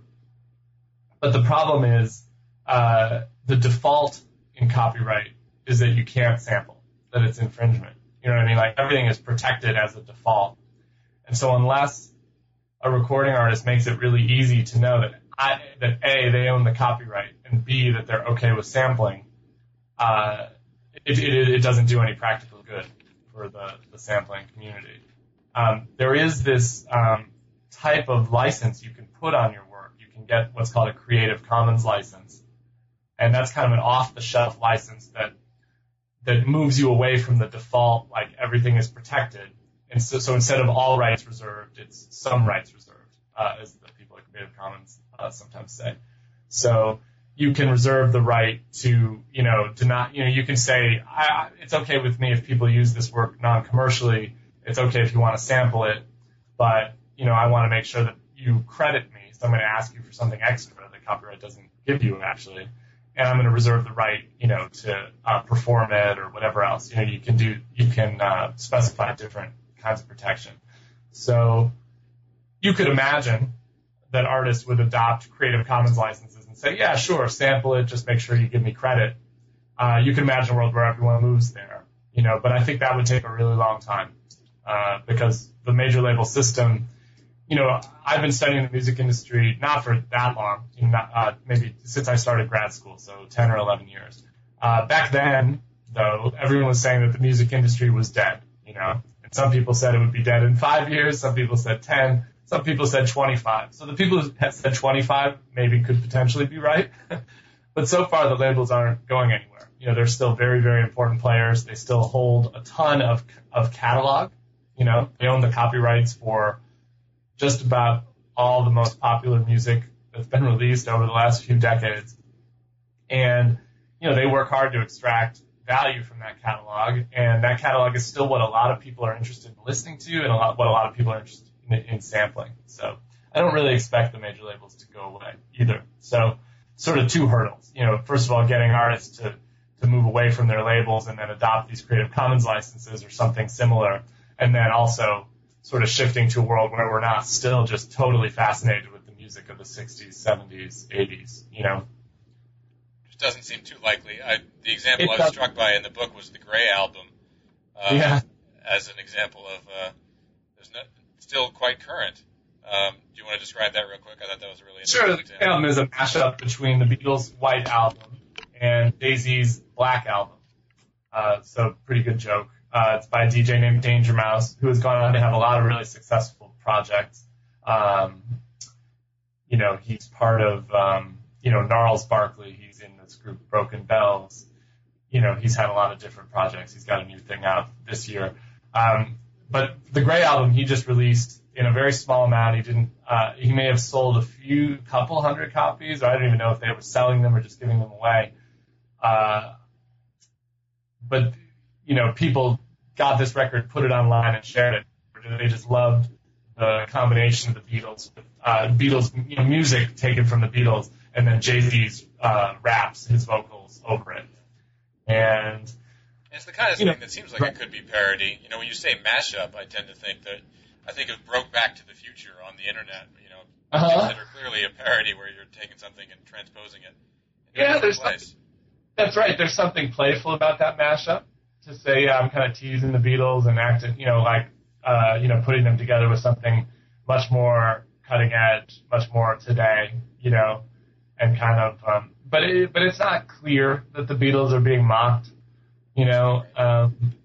But the problem is, uh, the default in copyright is that you can't sample, that it's infringement. You know what I mean? Like everything is protected as a default. And so unless a recording artist makes it really easy to know that I, that A, they own the copyright, and B, that they're okay with sampling, uh, It, it, it doesn't do any practical good for the, the sampling community. Um, there is this um, type of license you can put on your work. You can get what's called a Creative Commons license, and that's kind of an off-the-shelf license that that moves you away from the default, like everything is protected. And so, so instead of all rights reserved, it's some rights reserved, uh, as the people at Creative Commons uh, sometimes say. So you can reserve the right to, you know, to not, you know, you can say, I, it's okay with me if people use this work non-commercially. It's okay if you want to sample it, but, you know, I want to make sure that you credit me. So I'm going to ask you for something extra that copyright doesn't give you, actually. And I'm going to reserve the right, you know, to uh, perform it or whatever else. You know, you can do, you can uh, specify different kinds of protection. So you could imagine that artists would adopt Creative Commons licenses and say, yeah, sure, sample it, just make sure you give me credit. Uh, you can imagine a world where everyone moves there, you know, but I think that would take a really long time uh, because the major label system, you know, I've been studying the music industry not for that long, you know, not, uh, maybe since I started grad school, so ten or eleven years. Uh, back then, though, everyone was saying that the music industry was dead, you know, and some people said it would be dead in five years, some people said ten. Some people said twenty-five. So the people who had said twenty-five maybe could potentially be right. But so far, the labels aren't going anywhere. You know, they're still very, very important players. They still hold a ton of of catalog. You know, they own the copyrights for just about all the most popular music that's been released over the last few decades. And, you know, they work hard to extract value from that catalog. And that catalog is still what a lot of people are interested in listening to and a lot, what a lot of people are interested in, in sampling. So I don't really expect the major labels to go away either. So sort of two hurdles. You know, first of all, getting artists to, to move away from their labels and then adopt these Creative Commons licenses or something similar. And then also sort of shifting to a world where we're not still just totally fascinated with the music of the sixties, seventies, eighties, you know. Which doesn't seem too likely. I, the example It I was does. struck by in the book was the Gray album, uh, Yeah. as an example of uh, there's no, still quite current. Um, do you want to describe that real quick? I thought that was a really interesting Sure, the example. album is a mashup between the Beatles' White Album and Jay-Z's Black Album. Uh, so pretty good joke. Uh, it's by a D J named Danger Mouse, who has gone on to have a lot of really successful projects. Um, you know, he's part of, um, you know, Gnarls Barkley. He's in this group Broken Bells. You know, he's had a lot of different projects. He's got a new thing out this year. Um, but the Grey album he just released in a very small amount. He didn't. Uh, he may have sold a few, couple hundred copies, or I don't even know if they were selling them or just giving them away. Uh, but you know, people got this record, put it online, and shared it. They just loved the combination of the Beatles, uh, Beatles you know, music taken from the Beatles, and then Jay-Z's uh, raps, his vocals over it. And it's the kind of you thing know, that seems like it could be parody. You know, when you say mashup, I tend to think that I think of Broke Back to the Future on the internet. You know, Uh-huh. things that are clearly a parody where you're taking something and transposing it. in a Yeah, different there's place. something, that's right. There's something playful about that mashup. To say, yeah, I'm kind of teasing the Beatles and acting, you know, like, uh, you know, putting them together with something much more cutting edge, much more today, you know, and kind of, um, but it, but it's not clear that the Beatles are being mocked, you know. Um,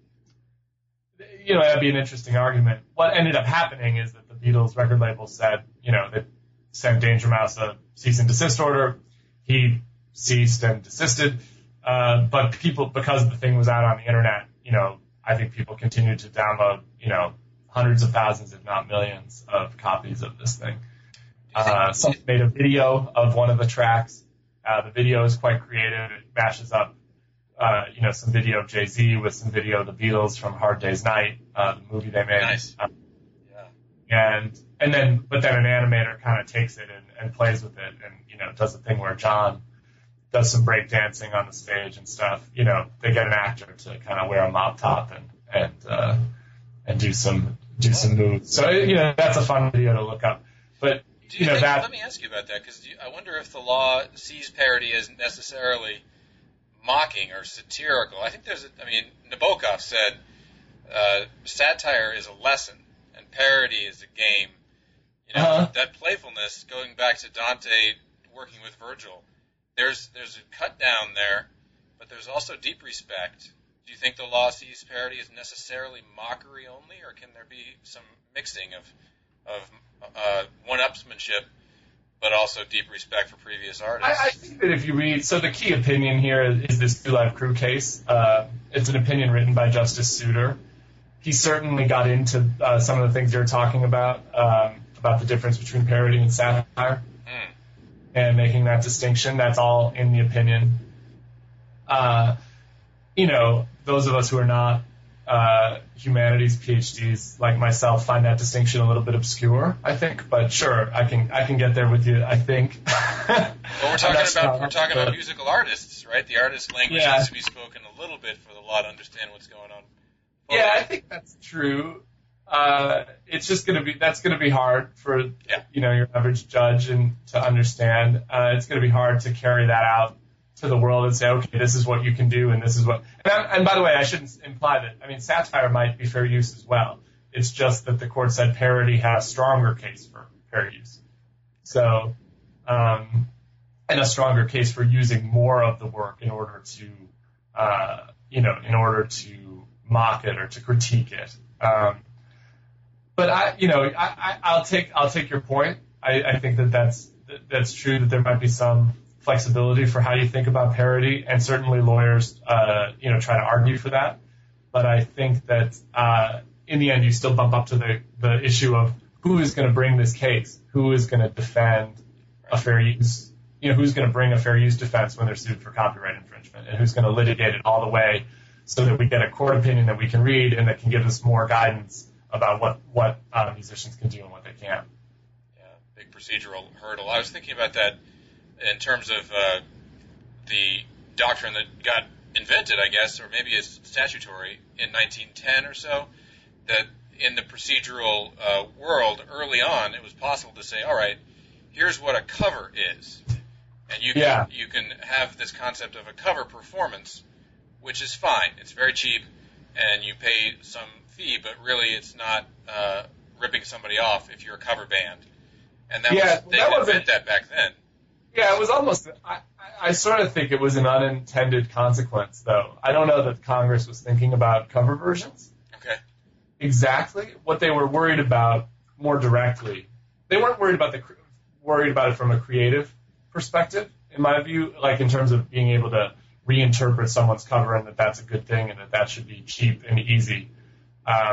you know, that'd be an interesting argument. What ended up happening is that the Beatles record label said, you know, they sent Danger Mouse a cease and desist order. He ceased and desisted. Uh, but people, because the thing was out on the internet, you know, I think people continued to download, you know, hundreds of thousands, if not millions, of copies of this thing. Uh, someone made a video of one of the tracks. Uh, the video is quite creative. It mashes up, uh, you know, some video of Jay-Z with some video of the Beatles from Hard Day's Night, uh, the movie they made. Nice. Um, Yeah. and, and then, but then an animator kind of takes it and, and plays with it and, you know, does the thing where John does some break dancing on the stage and stuff. You know, they get an actor to kind of wear a mop top and, and, uh, and do some, do some moves. So, you know, that's a fun video to look up. But, Do you you know, think, that, let me ask you about that, because I wonder if the law sees parody as necessarily mocking or satirical. I think there's, a, I mean, Nabokov said uh, satire is a lesson and parody is a game. You know, Uh-huh. that playfulness, going back to Dante working with Virgil, there's there's a cut down there, but there's also deep respect. Do you think the law sees parody as necessarily mockery only, or can there be some mixing of of uh, one-upsmanship, but also deep respect for previous artists? I, I think that if you read, so the key opinion here is this Two Live Crew case. Uh, it's an opinion written by Justice Souter. He certainly got into uh, some of the things you're talking about, um, about the difference between parody and satire, Mm. and making that distinction. That's all in the opinion. Uh, you know, those of us who are not uh, humanities PhDs like myself find that distinction a little bit obscure, I think. But sure, I can I can get there with you, I think. Well, we're talking about strong, we're talking about but- musical artists, right? The artist language Yeah. has to be spoken a little bit for the law to understand what's going on. Yeah, I think that's true. Uh, it's just gonna be that's gonna be hard for Yeah. you know your average judge and to understand. Uh, it's gonna be hard to carry that out to the world and say, okay, this is what you can do, and this is what. And, I, and by the way, I shouldn't imply that. I mean, satire might be fair use as well. It's just that the court said parody had a stronger case for fair use. So, um, and a stronger case for using more of the work in order to, uh, you know, in order to mock it or to critique it. Um, but I, you know, I, I, I'll take I'll take your point. I, I think that that's that's true that there might be some flexibility for how you think about parody, and certainly lawyers, uh, you know, try to argue for that. But I think that uh, in the end, you still bump up to the the issue of who is going to bring this case, who is going to defend a fair use, you know, who's going to bring a fair use defense when they're sued for copyright infringement, and who's going to litigate it all the way so that we get a court opinion that we can read and that can give us more guidance about what what uh, musicians can do and what they can't. Yeah, big procedural hurdle. I was thinking about that in terms of uh, the doctrine that got invented, I guess, or maybe it's statutory in nineteen ten or so, that in the procedural uh, world early on, it was possible to say, all right, here's what a cover is. And you can, Yeah. you can have this concept of a cover performance, which is fine. It's very cheap, and you pay some fee, but really it's not uh, ripping somebody off if you're a cover band. And that Yeah, was, they that didn't wasn't- invent that back then. Yeah, it was almost. I, I- I sort of think it was an unintended consequence, though. I don't know that Congress was thinking about cover versions Okay. exactly. What they were worried about more directly, they weren't worried about the cr- worried about it from a creative perspective, in my view, like in terms of being able to reinterpret someone's cover and that that's a good thing and that that should be cheap and easy. Um,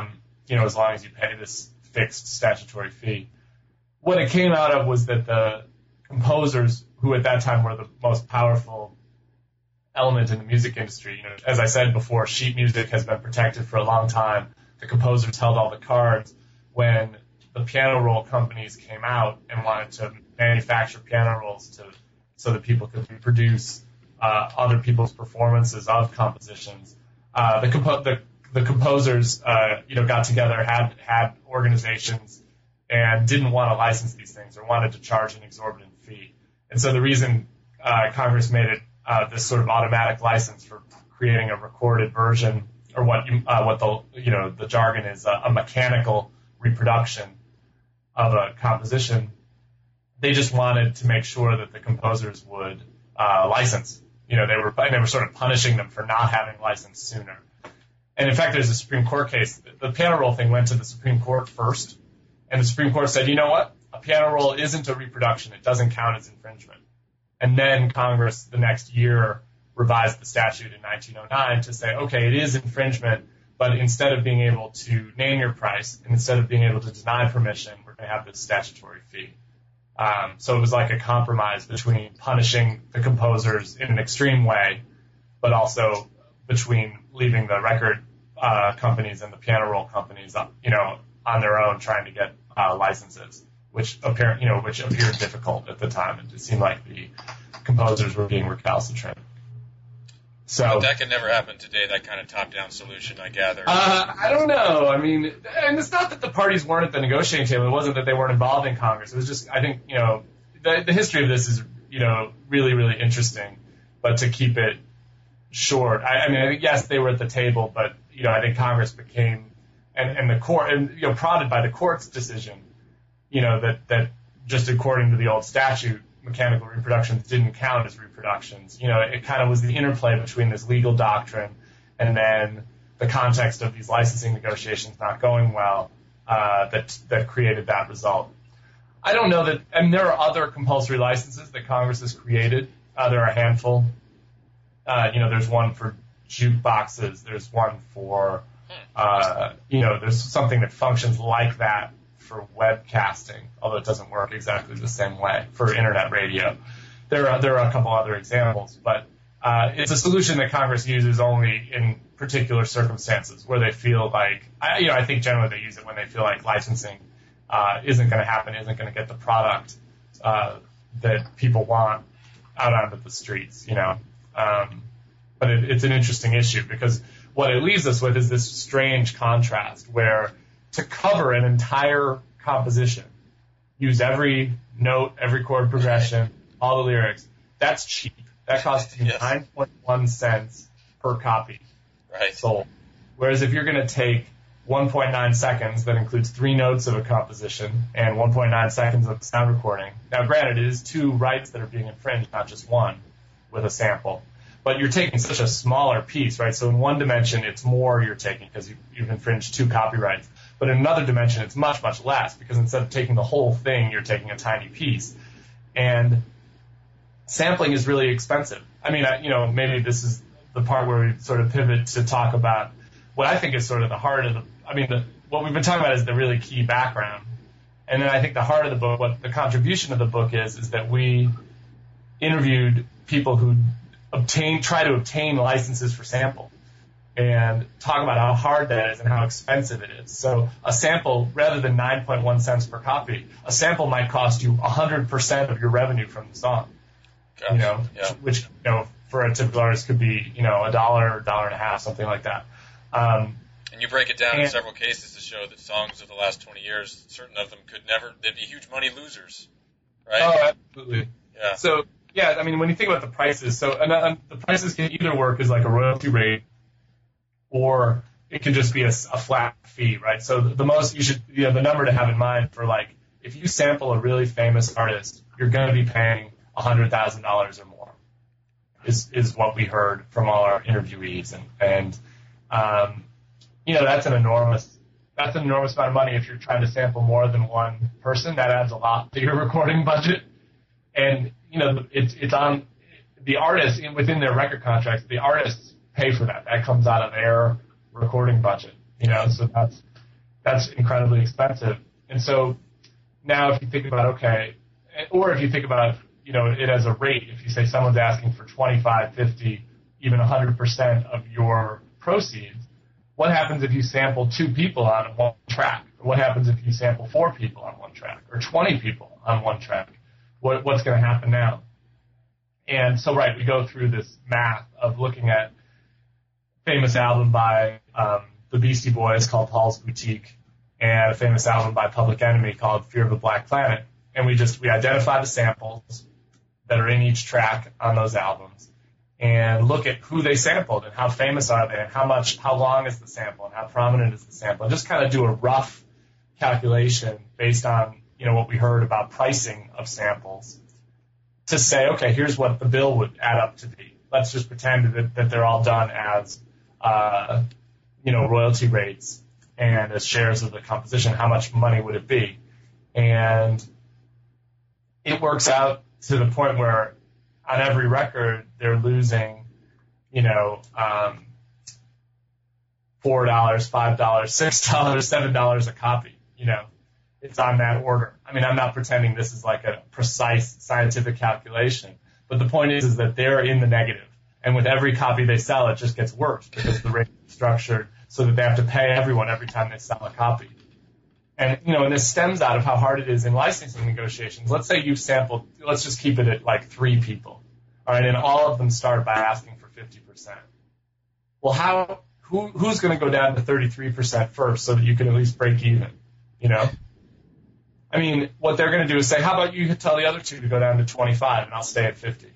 you know, as long as you pay this fixed statutory fee. What it came out of was that the composers, who at that time were the most powerful element in the music industry, you know, as I said before, sheet music has been protected for a long time. The composers held all the cards. When the piano roll companies came out and wanted to manufacture piano rolls to so that people could reproduce uh, other people's performances of compositions, uh, the, compo- the the composers, uh, you know, got together, had had organizations, and didn't want to license these things or wanted to charge an exorbitant fee. And so the reason uh, Congress made it uh, this sort of automatic license for creating a recorded version, or what you, uh, what the you know the jargon is, uh, a mechanical reproduction of a composition, they just wanted to make sure that the composers would uh, license. You know, they were they were sort of punishing them for not having licensed sooner. And in fact, there's a Supreme Court case. The piano roll thing went to the Supreme Court first, and the Supreme Court said, you know what? A piano roll isn't a reproduction. It doesn't count as infringement. And then Congress, the next year, revised the statute in nineteen oh nine to say, okay, it is infringement, but instead of being able to name your price, and instead of being able to deny permission, we're going to have this statutory fee. Um, so it was like a compromise between punishing the composers in an extreme way, but also between leaving the record uh, companies and the piano roll companies, you know, on their own trying to get uh, licenses, which apparent, you know, which appeared difficult at the time. It seemed like the composers were being recalcitrant. So but that could never happen today. That kind of top-down solution, I gather. Uh, I don't know. I mean, and it's not that the parties weren't at the negotiating table. It wasn't that they weren't involved in Congress. It was just, I think, you know, the, the history of this is, you know, really, really interesting. But to keep it short, I, I mean, I think, yes, they were at the table, but, you know, I think Congress became, and, and the court, and, you know, prodded by the court's decision, you know, that, that just according to the old statute, mechanical reproductions didn't count as reproductions. You know, it kind of was the interplay between this legal doctrine and then the context of these licensing negotiations not going well uh, that that created that result. I don't know that, and there are other compulsory licenses that Congress has created. Uh, there are a handful. Uh, you know, there's one for jukeboxes. There's one for, uh, you know, there's something that functions like that for webcasting, although it doesn't work exactly the same way for internet radio. There are there are a couple other examples, but uh, it's a solution that Congress uses only in particular circumstances where they feel like, I, you know, I think generally they use it when they feel like licensing uh, isn't going to happen, isn't going to get the product uh, that people want out onto the streets, you know. Um, but it, it's an interesting issue because what it leaves us with is this strange contrast where to cover an entire composition, use every note, every chord progression, all the lyrics, that's cheap. That costs you yes. nine point one cents per copy right. sold. Whereas if you're going to take one point nine seconds, that includes three notes of a composition, and one point nine seconds of sound recording. Now, granted, it is two rights that are being infringed, not just one with a sample. But you're taking such a smaller piece, right? So in one dimension, it's more you're taking because you, you've infringed two copyrights. But in another dimension, it's much, much less because instead of taking the whole thing, you're taking a tiny piece. And sampling is really expensive. I mean, I, you know, maybe this is the part where we sort of pivot to talk about what I think is sort of the heart of the, I mean, the, what we've been talking about is the really key background. And then I think the heart of the book, what the contribution of the book is, is that we interviewed people who obtain, try to obtain licenses for sample and talk about how hard that is and how expensive it is. So a sample, rather than nine point one cents per copy, a sample might cost you one hundred percent of your revenue from the song. Gosh, you know, yeah. which, you know, for a typical artist could be, you know, a dollar or a dollar and a half, something like that. Um, and you break it down and, in several cases to show that songs of the last twenty years, certain of them could never, they'd be huge money losers, right? Oh, absolutely. Yeah. So, yeah, I mean, when you think about the prices, so and, and the prices can either work as like a royalty rate, or it can just be a, a flat fee, right? So the, the most you should, you know, the number to have in mind for like, if you sample a really famous artist, you're going to be paying one hundred thousand dollars or more, is is what we heard from all our interviewees, and and um, you know, that's an enormous that's an enormous amount of money if you're trying to sample more than one person. That adds a lot to your recording budget. And, you know, it's it's on the artists within their record contracts. The artists pay for that. That comes out of their recording budget, you know. So that's That's incredibly expensive. And so now if you think about, okay, or if you think about, you know, it as a rate, if you say someone's asking for twenty-five, fifty, even one hundred percent of your proceeds, what happens if you sample two people on one track? Or what happens if you sample four people on one track or twenty people on one track? What, what's going to happen now? And so, right, we go through this math of looking at famous album by um, the Beastie Boys called Paul's Boutique and a famous album by Public Enemy called Fear of a Black Planet. And we just, we identify the samples that are in each track on those albums and look at who they sampled and how famous are they and how much, how long is the sample and how prominent is the sample, and just kind of do a rough calculation based on, you know, what we heard about pricing of samples to say, okay, here's what the bill would add up to be. Let's just pretend that, that they're all done as, uh, you know, royalty rates and as shares of the composition. How much money would it be? And it works out to the point where on every record they're losing, you know, um, four dollars, five dollars, six dollars, seven dollars a copy. You know, it's on that order. I mean, I'm not pretending this is like a precise scientific calculation, but the point is, is that they're in the negative. And with every copy they sell, it just gets worse because the rate is structured so that they have to pay everyone every time they sell a copy. And, you know, and this stems out of how hard it is in licensing negotiations. Let's say you've sampled, let's just keep it at like three people. All right, and all of them start by asking for fifty percent. Well, how, who, who's going to go down to thirty-three percent first so that you can at least break even, you know? I mean, what they're going to do is say, how about you tell the other two to go down to twenty-five and I'll stay at fifty.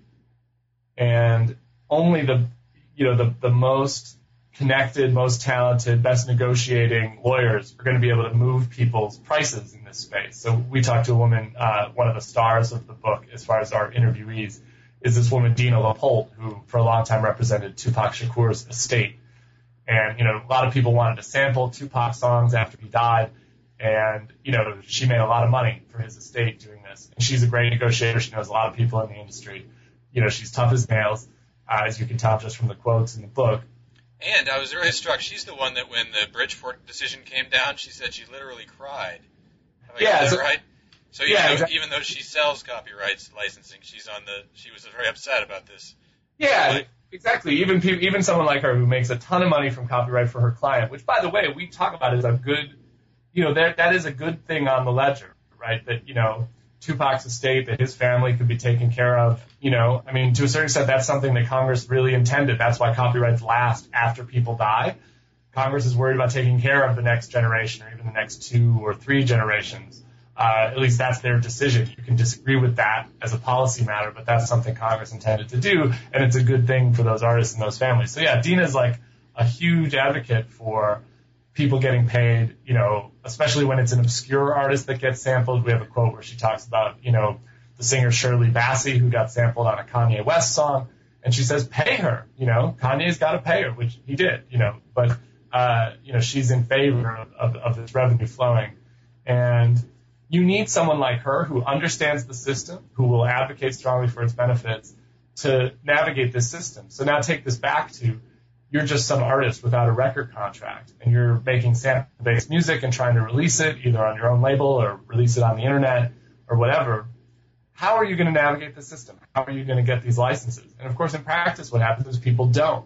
And only the, you know, the, the most connected, most talented, best negotiating lawyers are going to be able to move people's prices in this space. So we talked to a woman, uh, one of the stars of the book as far as our interviewees, is this woman, Dina LaPolte, who for a long time represented Tupac Shakur's estate. And, you know, a lot of people wanted to sample Tupac songs after he died. And, you know, she made a lot of money for his estate doing this. And she's a great negotiator. She knows a lot of people in the industry. You know, she's tough as nails, uh, as you can tell just from the quotes in the book. And I was really struck. She's the one that when the Bridgeport decision came down, she said she literally cried. Have I yeah, got that so, right? So even, yeah, though, exactly. even though she sells copyrights licensing, she's on the. She was very upset about this. Yeah, Like, exactly. Even people, even someone like her who makes a ton of money from copyright for her client, which, by the way, we talk about as a good, you know, that that is a good thing on the ledger, right? That, you know, Tupac's estate, that his family could be taken care of. You know, I mean, to a certain extent, that's something that Congress really intended. That's why copyrights last after people die. Congress is worried about taking care of the next generation or even the next two or three generations. Uh, at least that's their decision. You can disagree with that as a policy matter, but that's something Congress intended to do, and it's a good thing for those artists and those families. So, yeah, Dina's like a huge advocate for people getting paid, you know, especially when it's an obscure artist that gets sampled. We have a quote where she talks about, you know, the singer Shirley Bassey, who got sampled on a Kanye West song, and she says, pay her, you know, Kanye's got to pay her, which he did, you know, but, uh, you know, she's in favor of, of, of this revenue flowing. And you need someone like her who understands the system, who will advocate strongly for its benefits to navigate this system. So now take this back to, you're just some artist without a record contract, and you're making sample-based music and trying to release it either on your own label or release it on the internet or whatever. How are you going to navigate the system? How are you going to get these licenses? And, of course, in practice, what happens is people don't.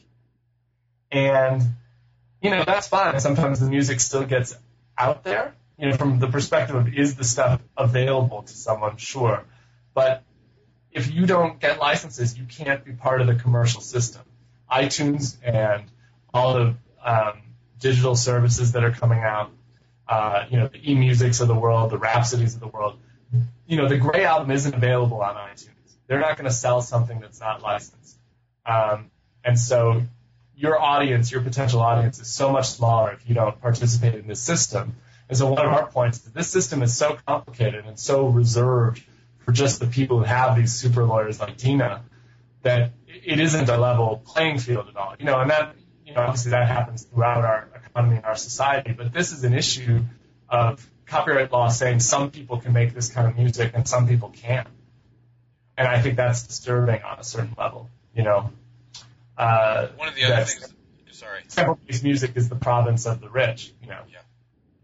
And, you know, that's fine. Sometimes the music still gets out there. You know, from the perspective of, is the stuff available to someone? Sure. But if you don't get licenses, you can't be part of the commercial system. iTunes and all the um, digital services that are coming out, uh, you know, the eMusics of the world, the Rhapsodies of the world, you know, the Grey Album isn't available on iTunes. They're not going to sell something that's not licensed. Um, and so your audience, your potential audience, is so much smaller if you don't participate in this system. And so one of our points is that this system is so complicated and so reserved for just the people who have these super lawyers like Dina that it isn't a level playing field at all. You know, and that, you know, obviously that happens throughout our economy and our society, but this is an issue of copyright law saying some people can make this kind of music and some people can't. And I think that's disturbing on a certain level, you know. Uh, One of the other things, sorry. Sample-based music is the province of the rich, you know. Yeah.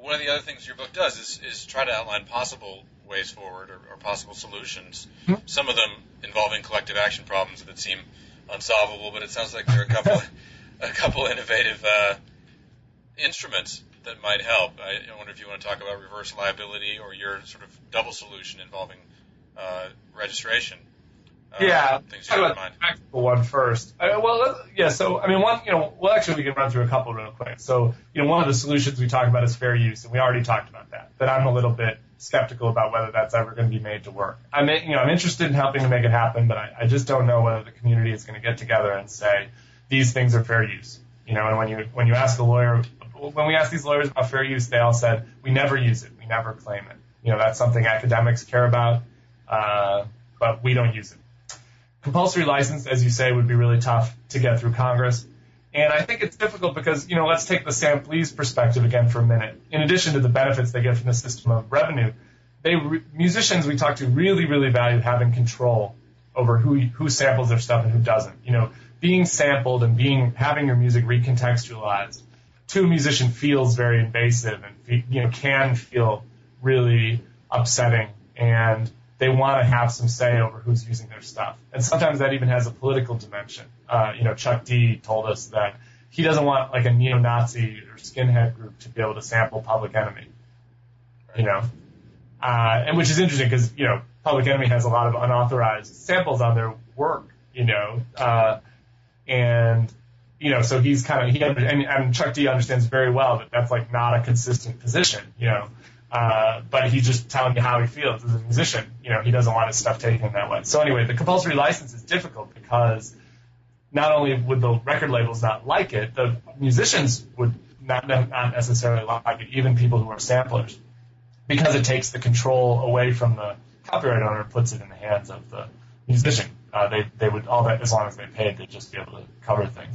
one of the other things your book does is, is try to outline possible ways forward or, or possible solutions. Mm-hmm. Some of them involving collective action problems that seem unsolvable, but it sounds like there are a couple a couple innovative uh, instruments that might help. I, I wonder if you want to talk about reverse liability or your sort of double solution involving uh, registration. Uh, yeah, things talk you have about in mind. the practical one first. Uh, well, let's- yeah. So, I mean, one, you know, well, actually, we can run through a couple real quick. So, you know, one of the solutions we talk about is fair use, and we already talked about that. But I'm a little bit skeptical about whether that's ever going to be made to work. I'm, you know, I'm interested in helping to make it happen, but I, I just don't know whether the community is going to get together and say these things are fair use. You know, and when you when you ask a lawyer, when we ask these lawyers about fair use, they all said we never use it, we never claim it. You know, that's something academics care about, uh, but we don't use it. Compulsory license, as you say, would be really tough to get through Congress. And I think it's difficult because, you know, let's take the samplees perspective again for a minute. In addition to the benefits they get from the system of revenue, they re- musicians we talk to really, really value having control over who who samples their stuff and who doesn't. You know, being sampled and being having your music recontextualized to a musician feels very invasive and, you know, can feel really upsetting, and they want to have some say over who's using their stuff. And sometimes that even has a political dimension. Uh, you know, Chuck D told us that he doesn't want like a neo-Nazi or skinhead group to be able to sample Public Enemy, you know, uh, and which is interesting because, you know, Public Enemy has a lot of unauthorized samples on their work, you know, uh, and, you know, so he's kind of, he, and, and Chuck D understands very well that that's like not a consistent position, you know. Uh, but he's just telling you how he feels as a musician. You know, he doesn't want his stuff taken that way. So anyway, the compulsory license is difficult because not only would the record labels not like it, the musicians would not, not necessarily like it, even people who are samplers, because it takes the control away from the copyright owner and puts it in the hands of the musician. Uh, they, they would, all that, as long as they paid, they'd just be able to cover things.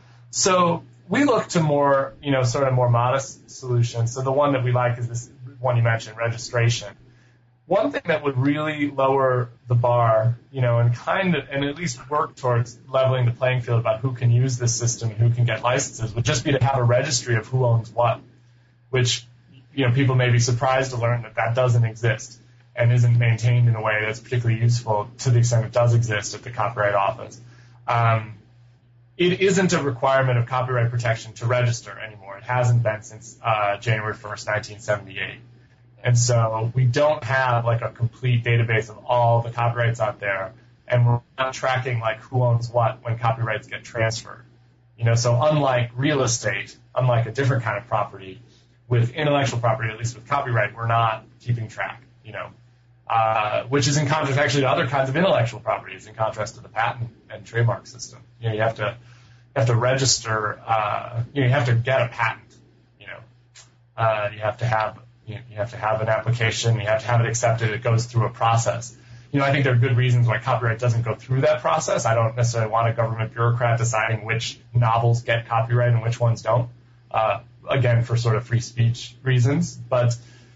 So we look to more, you know, sort of more modest solutions. So the one that we like is this one you mentioned, registration. One thing that would really lower the bar, you know, and kind of, and at least work towards leveling the playing field about who can use this system and who can get licenses, would just be to have a registry of who owns what, which, you know, people may be surprised to learn that that doesn't exist and isn't maintained in a way that's particularly useful to the extent it does exist at the Copyright Office. Um, It isn't a requirement of copyright protection to register anymore. It hasn't been since uh, January first, nineteen seventy-eight. And so we don't have like a complete database of all the copyrights out there, and we're not tracking like who owns what when copyrights get transferred. You know, so unlike real estate, unlike a different kind of property, with intellectual property, at least with copyright, we're not keeping track, you know, uh, which is in contrast actually to other kinds of intellectual properties, in contrast to the patent and trademark system. You know, you have to you have to register, uh, you know, you have to get a patent, you know, uh, you have to have you, know, you have to have an application, you have to have it accepted. It goes through a process. You know, I think there are good reasons why copyright doesn't go through that process. I don't necessarily want a government bureaucrat deciding which novels get copyright and which ones don't. Uh, again, for sort of free speech reasons, but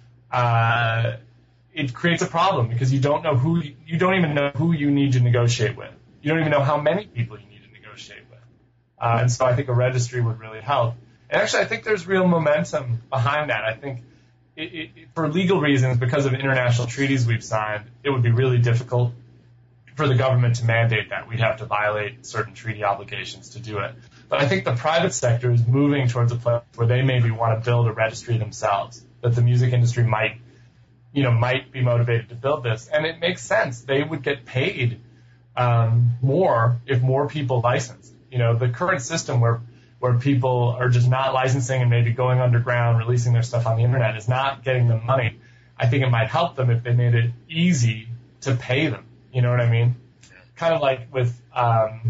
uh, it creates a problem because you don't know who you don't even know who you need to negotiate with. You don't even know how many people you need to negotiate with, uh, and so I think a registry would really help. And actually, I think there's real momentum behind that. I think it, it, for legal reasons, because of international treaties we've signed, it would be really difficult for the government to mandate that. We'd have to violate certain treaty obligations to do it. But I think the private sector is moving towards a place where they maybe want to build a registry themselves, that the music industry might, you know, might be motivated to build this. And it makes sense. They would get paid um, more if more people licensed. You know, the current system where where people are just not licensing and maybe going underground, releasing their stuff on the internet is not getting them money. I think it might help them if they made it easy to pay them. You know what I mean? Kind of like with, um,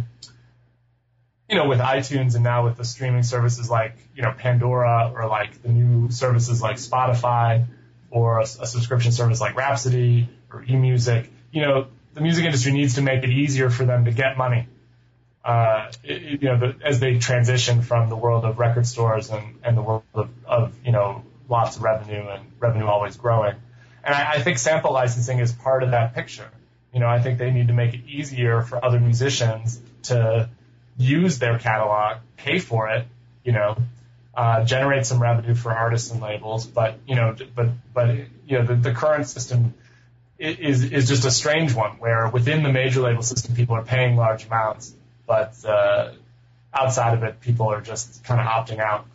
you know, with iTunes and now with the streaming services like, you know, Pandora or like the new services like Spotify or a, a subscription service like Rhapsody or eMusic. You know, the music industry needs to make it easier for them to get money. Uh, it, you know, the, as they transition from the world of record stores and, and the world of, of, you know, lots of revenue and revenue always growing. And I, I think sample licensing is part of that picture. You know, I think they need to make it easier for other musicians to use their catalog, pay for it, you know, uh, generate some revenue for artists and labels. But you know, but but you know, the, the current system is is just a strange one where within the major label system, people are paying large amounts, but uh, outside of it, people are just kind of opting out.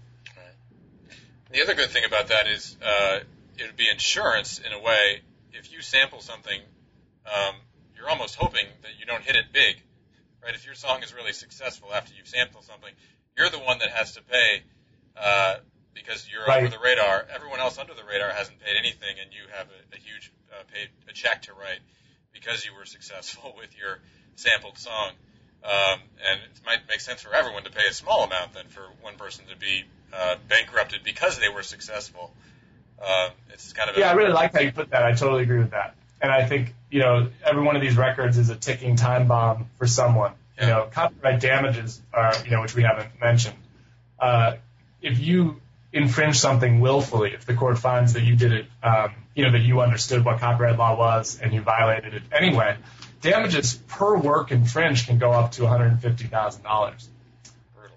The other good thing about that is uh, it would be insurance in a way. If you sample something, um, you're almost hoping that you don't hit it big, right? If your song is really successful after you've sampled something, you're the one that has to pay uh, because you're right. over the radar. Everyone else under the radar hasn't paid anything, and you have a, a huge uh, paid a check to write because you were successful with your sampled song. Um, and it might make sense for everyone to pay a small amount than for one person to be uh, bankrupted because they were successful. Uh, it's kind of yeah, a, I really like how you put that. I totally agree with that. And I think, you know, every one of these records is a ticking time bomb for someone. Yeah. You know, copyright damages are, you know, which we haven't mentioned. Uh, if you infringe something willfully, if the court finds that you did it, um, you know, that you understood what copyright law was and you violated it anyway, damages per work infringed can go up to one hundred fifty thousand dollars. brutal.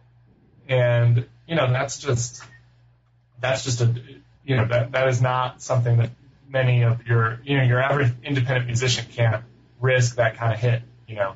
And, you know, that's just, that's just a, you know, that, that is not something that many of your, you know, your average independent musician can't risk that kind of hit, you know.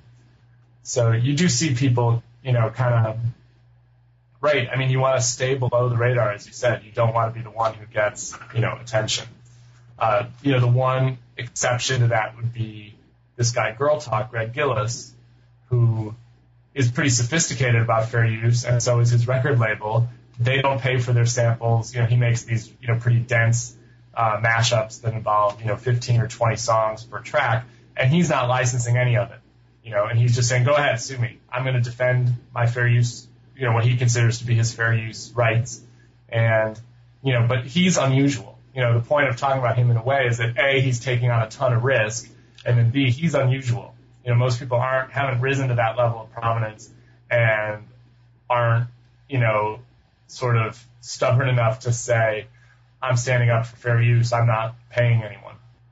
So you do see people, you know, kind of, right, I mean, you want to stay below the radar, as you said. You don't want to be the one who gets, you know, attention. Uh, you know, the one exception to that would be this guy, Girl Talk, Greg Gillis, who is pretty sophisticated about fair use, and so is his record label. They don't pay for their samples. You know, he makes these, you know, pretty dense uh, mashups that involve, you know, fifteen or twenty songs per track, and he's not licensing any of it. You know, and he's just saying, go ahead, sue me. I'm going to defend my fair use, you know, what he considers to be his fair use rights. And, you know, but he's unusual. You know, the point of talking about him in a way is that A, he's taking on a ton of risk, and then B, he's unusual. You know, most people aren't, haven't risen to that level of prominence and aren't, you know, sort of stubborn enough to say, I'm standing up for fair use, I'm not paying anyone.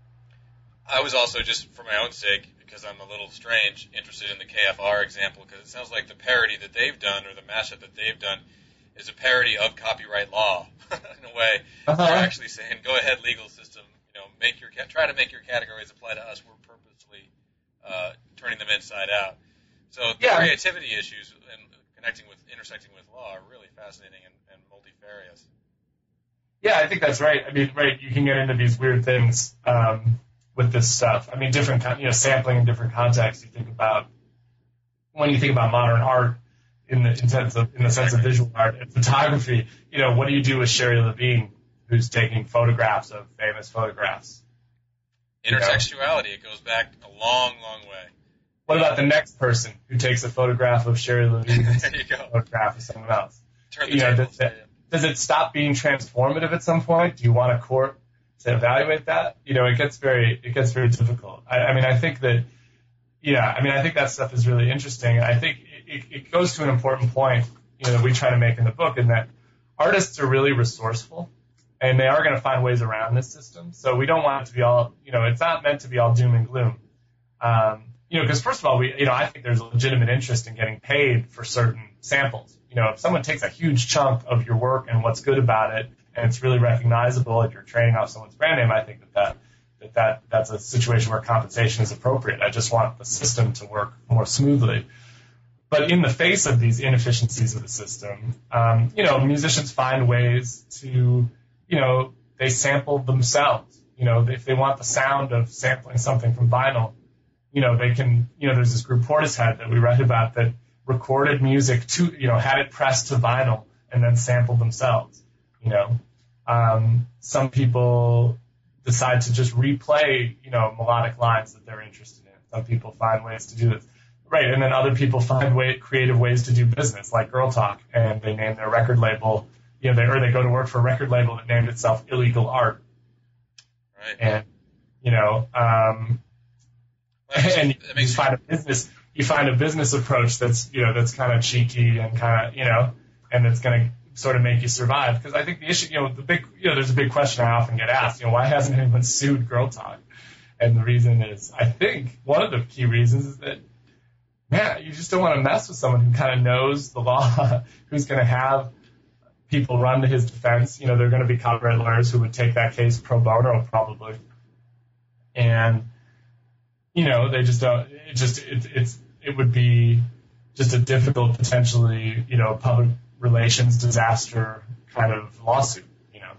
I was also, just for my own sake, because I'm a little strange, interested in the K F R example, because it sounds like the parody that they've done, or the mashup that they've done, is a parody of copyright law, in a way. Uh-huh. They're actually saying, go ahead, legal system, you know, make your try to make your categories apply to us. We're purposely uh, turning them inside out. So the Yeah. creativity issues and connecting with, intersecting with law are really fascinating and, and multifarious. Yeah, I think that's right. I mean, right, you can get into these weird things um, with this stuff. I mean, different, con- you know, sampling in different contexts. You think about, when you think about modern art in the in sense of in the sense of visual art and photography, you know, what do you do with Sherry Levine, who's taking photographs of famous photographs? Intersexuality, it goes back a long, long way. What about the next person who takes a photograph of Sherry Levine's There you go. photograph of someone else? Turn the You know, tables. does, does it stop being transformative at some point? Do you want a court to evaluate that? You know, it gets very it gets very difficult. I, I mean, I think that, yeah, I mean, I think that stuff is really interesting. I think it, it goes to an important point, you know, that we try to make in the book, in that artists are really resourceful, and they are going to find ways around this system. So we don't want it to be all, you know, it's not meant to be all doom and gloom. Um, you know, because first of all, we, you know, I think there's a legitimate interest in getting paid for certain samples. You know, if someone takes a huge chunk of your work and what's good about it, and it's really recognizable, and you're trading off someone's brand name, I think that that, that, that that's a situation where compensation is appropriate. I just want the system to work more smoothly. But in the face of these inefficiencies of the system, um, you know, musicians find ways to, you know, they sample themselves. You know, if they want the sound of sampling something from vinyl, you know, they can, you know, there's this group Portishead that we write about that recorded music to, you know, had it pressed to vinyl and then sampled themselves, you know. Um, some people decide to just replay, you know, melodic lines that they're interested in. Some people find ways to do this. Right, and then other people find way, creative ways to do business, like Girl Talk, and they name their record label, you know, they, or they go to work for a record label that named itself Illegal Art. Right. And, you know, um, and you, that makes you find a business, you find a business approach that's, you know, that's kind of cheeky and kind of, you know, and that's going to sort of make you survive. Because I think the issue, you know, the big, you know, there's a big question I often get asked, you know, why hasn't anyone sued Girl Talk? And the reason is, I think one of the key reasons is that, man, you just don't want to mess with someone who kind of knows the law, who's going to have, people run to his defense. You know, there are going to be copyright lawyers who would take that case pro bono probably. And, you know, they just don't, it just, it, it's, it would be just a difficult, potentially, you know, public relations disaster kind of lawsuit, you know.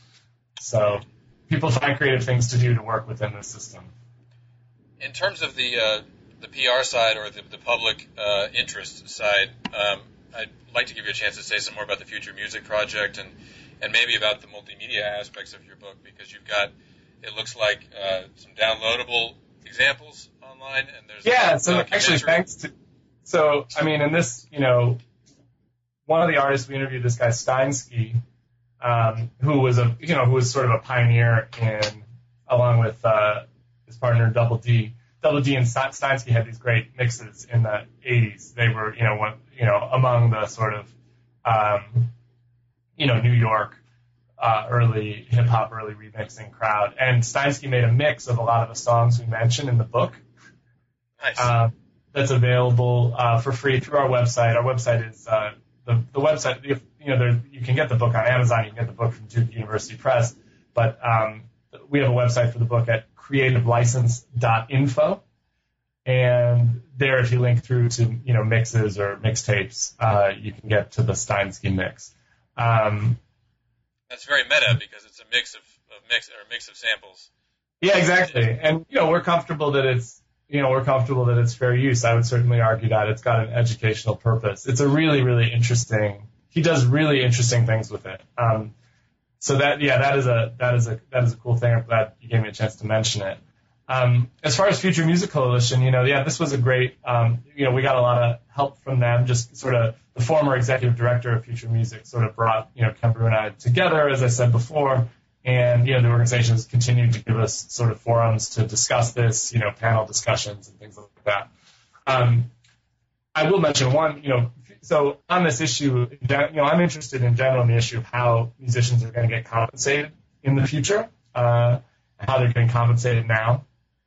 So people find creative things to do to work within the system. In terms of the uh, the P R side or the, the public uh, interest side, um, I'd like to give you a chance to say some more about the Future Music Project and, and maybe about the multimedia aspects of your book, because you've got, it looks like, uh, some downloadable examples online, and there's yeah. A so actually, thanks to so I mean, in this, you know, one of the artists we interviewed, this guy Steinsky, um, who was a you know who was sort of a pioneer in, along with uh, his partner Double D. Double D and Steinsky had these great mixes in the eighties. They were, you know, one, you know, among the sort of, um, you know, New York uh, early hip hop, early remixing crowd. And Steinsky made a mix of a lot of the songs we mentioned in the book. Nice. Uh, that's available uh, for free through our website. Our website is uh, the the website. You know, there, you can get the book on Amazon. You can get the book from Duke University Press, but um, we have a website for the book at creative license dot info, and there, if you link through to, you know, mixes or mixtapes, uh, you can get to the Steinsky mix. Um, That's very meta because it's a mix of, of mix or a mix of samples. Yeah, exactly. And, you know, we're comfortable that it's, you know, we're comfortable that it's fair use. I would certainly argue that it's got an educational purpose. It's a really, really interesting. He does really interesting things with it. Um, So that, yeah, that is a, that is a, that is a cool thing. I'm glad you gave me a chance to mention it. Um, as far as Future Music Coalition, you know, yeah, this was a great, um, you know, we got a lot of help from them. Just sort of the former executive director of Future Music sort of brought, you know, Kemper and I together, as I said before. And, you know, the organization has continued to give us sort of forums to discuss this, you know, panel discussions and things like that. Um, I will mention one, you know, so on this issue, you know, I'm interested in general in the issue of how musicians are going to get compensated in the future, uh, how they're getting compensated now.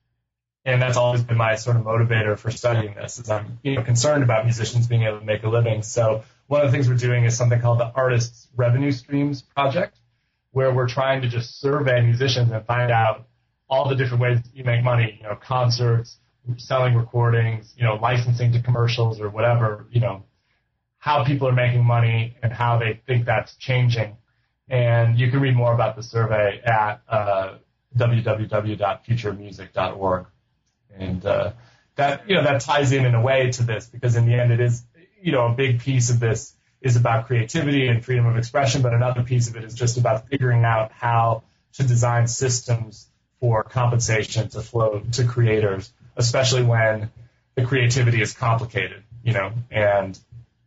And that's always been my sort of motivator for studying this, is I'm, you know, concerned about musicians being able to make a living. So one of the things we're doing is something called the Artists Revenue Streams Project, where we're trying to just survey musicians and find out all the different ways you make money, you know, concerts, selling recordings, you know, licensing to commercials or whatever, you know, how people are making money and how they think that's changing. And you can read more about the survey at uh, w w w dot future music dot org. And uh, that, you know, that ties in in a way to this, because in the end it is, you know, a big piece of this is about creativity and freedom of expression, but another piece of it is just about figuring out how to design systems for compensation to flow to creators, especially when the creativity is complicated, you know, and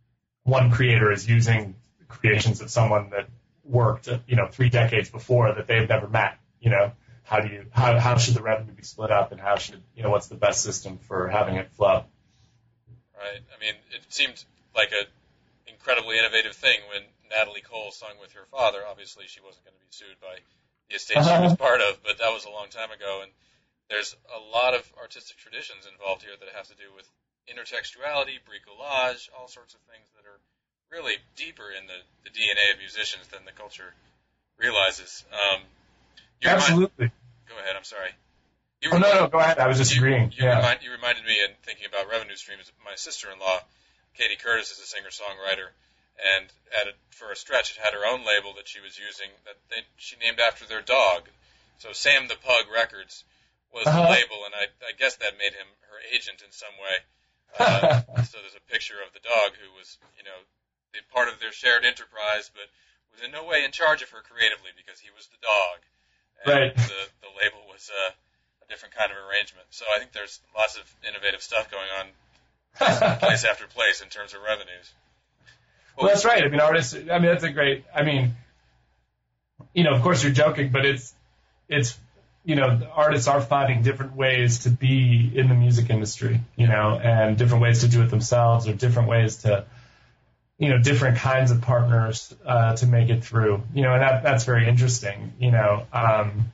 one creator is using creations of someone that worked, you know, three decades before that they've never met, you know. How do you, how, how should the revenue be split up, and how should, you know, what's the best system for having it flow? Right. I mean, it seemed like a incredibly innovative thing when Natalie Cole sung with her father. Obviously, she wasn't going to be sued by the estate she was part of, but that was a long time ago. And there's a lot of artistic traditions involved here that have to do with intertextuality, bricolage, all sorts of things that are really deeper in the, the D N A of musicians than the culture realizes. Um, you Absolutely. Remind, go ahead, I'm sorry. You oh, remind, no, no, go ahead. I was just you, agreeing. You, yeah. remind, you reminded me in thinking about revenue streams. My sister-in-law, Katie Curtis, is a singer-songwriter, and at a, for a stretch had her own label that she was using that they, she named after their dog. So Sam the Pug Records was uh-huh. the label, and I, I guess that made him her agent in some way. Uh, so there's a picture of the dog who was, you know, the part of their shared enterprise, but was in no way in charge of her creatively because he was the dog. And right. the, the label was uh, a different kind of arrangement. So I think there's lots of innovative stuff going on place, place after place in terms of revenues. Well, well, that's right. I mean, artists, I mean, that's a great, I mean, you know, of course you're joking, but it's, it's, you know, artists are finding different ways to be in the music industry, you know, and different ways to do it themselves, or different ways to, you know, different kinds of partners uh, to make it through, you know, and that that's very interesting, you know. Um,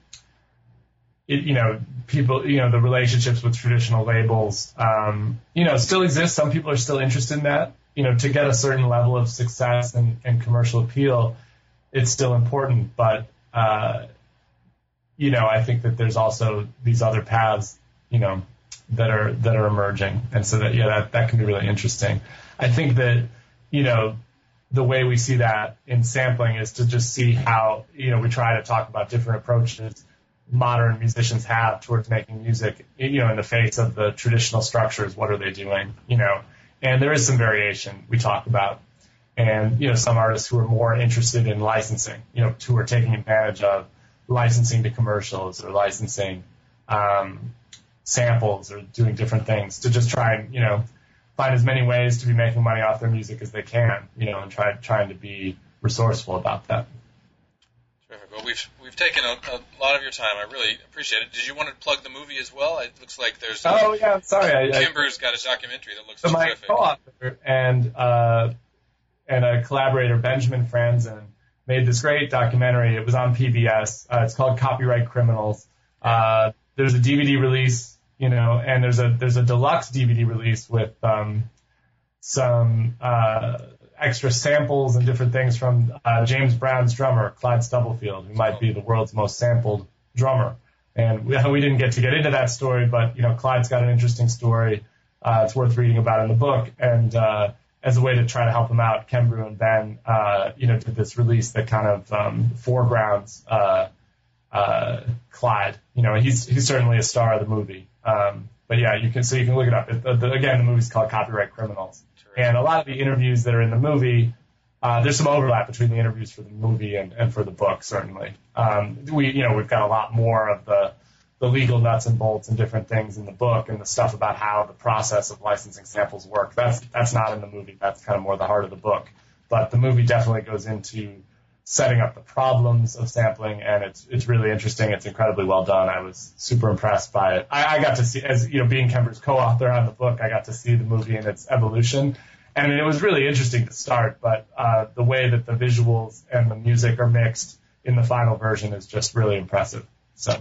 it, you know, people, you know, the relationships with traditional labels, um, you know, still exist. Some people are still interested in that, you know, to get a certain level of success and, and commercial appeal, it's still important. But, uh, you know, I think that there's also these other paths, you know, that are that are emerging. And so that, yeah, that, that can be really interesting. I think that, you know, the way we see that in sampling is to just see how, you know, we try to talk about different approaches modern musicians have towards making music, you know, in the face of the traditional structures. What are they doing, you know? And there is some variation we talk about. And, you know, some artists who are more interested in licensing, you know, who are taking advantage of licensing to commercials or licensing um, samples or doing different things to just try and, you know, find as many ways to be making money off their music as they can, you know, and try trying to be resourceful about that. Terrific. Well, we've we've taken a, a lot of your time. I really appreciate it. Did you want to plug the movie as well? It looks like there's. A, oh yeah, sorry. Kimber's got a documentary that looks so terrific. My co-author and uh, and a collaborator, Benjamin Franzen, made this great documentary. It was on P B S. Uh, it's called Copyright Criminals. Uh, there's a D V D release, you know, and there's a there's a deluxe D V D release with um, some uh, extra samples and different things from uh, James Brown's drummer, Clyde Stubblefield, who might be the world's most sampled drummer. And we, we didn't get to get into that story, but, you know, Clyde's got an interesting story. Uh, it's worth reading about in the book. And uh, as a way to try to help him out, Kembrew and Ben, uh, you know, did this release that kind of um, foregrounds uh, uh, Clyde. You know, he's he's certainly a star of the movie. Um, but yeah, you can so you can look it up. It, the, again, the movie's called Copyright Criminals. And a lot of the interviews that are in the movie, uh, there's some overlap between the interviews for the movie and, and for the book, certainly. Um, we, you know, we've got a lot more of the, the legal nuts and bolts and different things in the book and the stuff about how the process of licensing samples work. That's, that's not in the movie. That's kind of more the heart of the book. But the movie definitely goes into setting up the problems of sampling, and it's, it's really interesting. It's incredibly well done. I was super impressed by it. I, I got to see, as you know, being Kember's co-author on the book, I got to see the movie and its evolution. And I mean, it was really interesting to start, but uh, the way that the visuals and the music are mixed in the final version is just really impressive. So,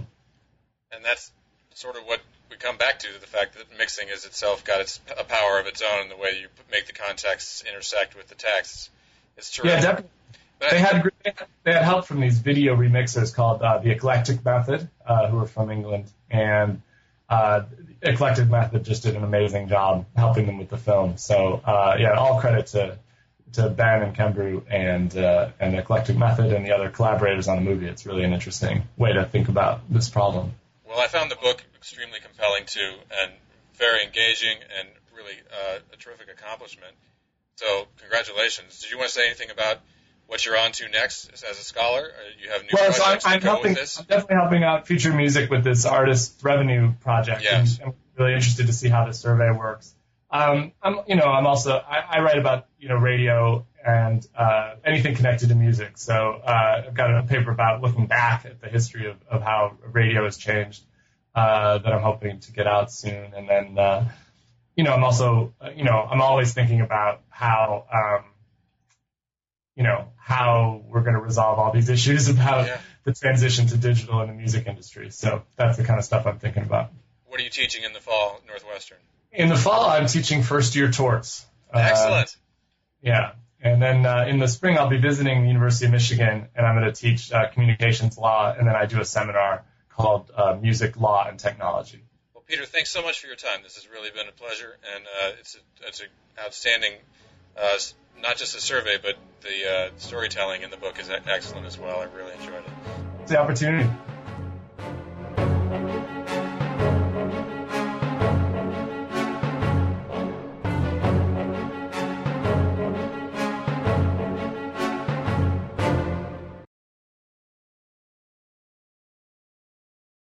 and that's sort of what we come back to, the fact that mixing is itself got its a power of its own, the way you make the contexts intersect with the texts. It's terrific. Yeah, definitely. They had they had help from these video remixers called uh, the Eclectic Method, uh, who are from England, and uh, the Eclectic Method just did an amazing job helping them with the film. So uh, yeah, all credit to to Ben and Kembrew and uh, and the Eclectic Method and the other collaborators on the movie. It's really an interesting way to think about this problem. Well, I found the book extremely compelling too, and very engaging, and really uh, a terrific accomplishment. So congratulations. Did you want to say anything about what you're on to next as a scholar? You have new well, projects so I'm, I'm that go helping, with this? I'm definitely helping out Future Music with this artist revenue project. Yes. And I'm really interested to see how this survey works. Um, I'm, you know, I'm also, I, I write about, you know, radio and uh, anything connected to music. So uh, I've got a paper about looking back at the history of, of how radio has changed uh, that I'm hoping to get out soon. And then, uh, you know, I'm also, uh, you know, I'm always thinking about how, um, you know, how we're going to resolve all these issues about yeah. the transition to digital in the music industry. So that's the kind of stuff I'm thinking about. What are you teaching in the fall at Northwestern? In the fall, I'm teaching first year torts. Excellent. Uh, yeah. And then uh, in the spring, I'll be visiting the University of Michigan, and I'm going to teach uh, communications law, and then I do a seminar called uh, Music, Law, and Technology. Well, Peter, thanks so much for your time. This has really been a pleasure, and uh, it's a, it's an outstanding, uh, not just a survey, but the uh, storytelling in the book is excellent as well. I really enjoyed it. It's the opportunity.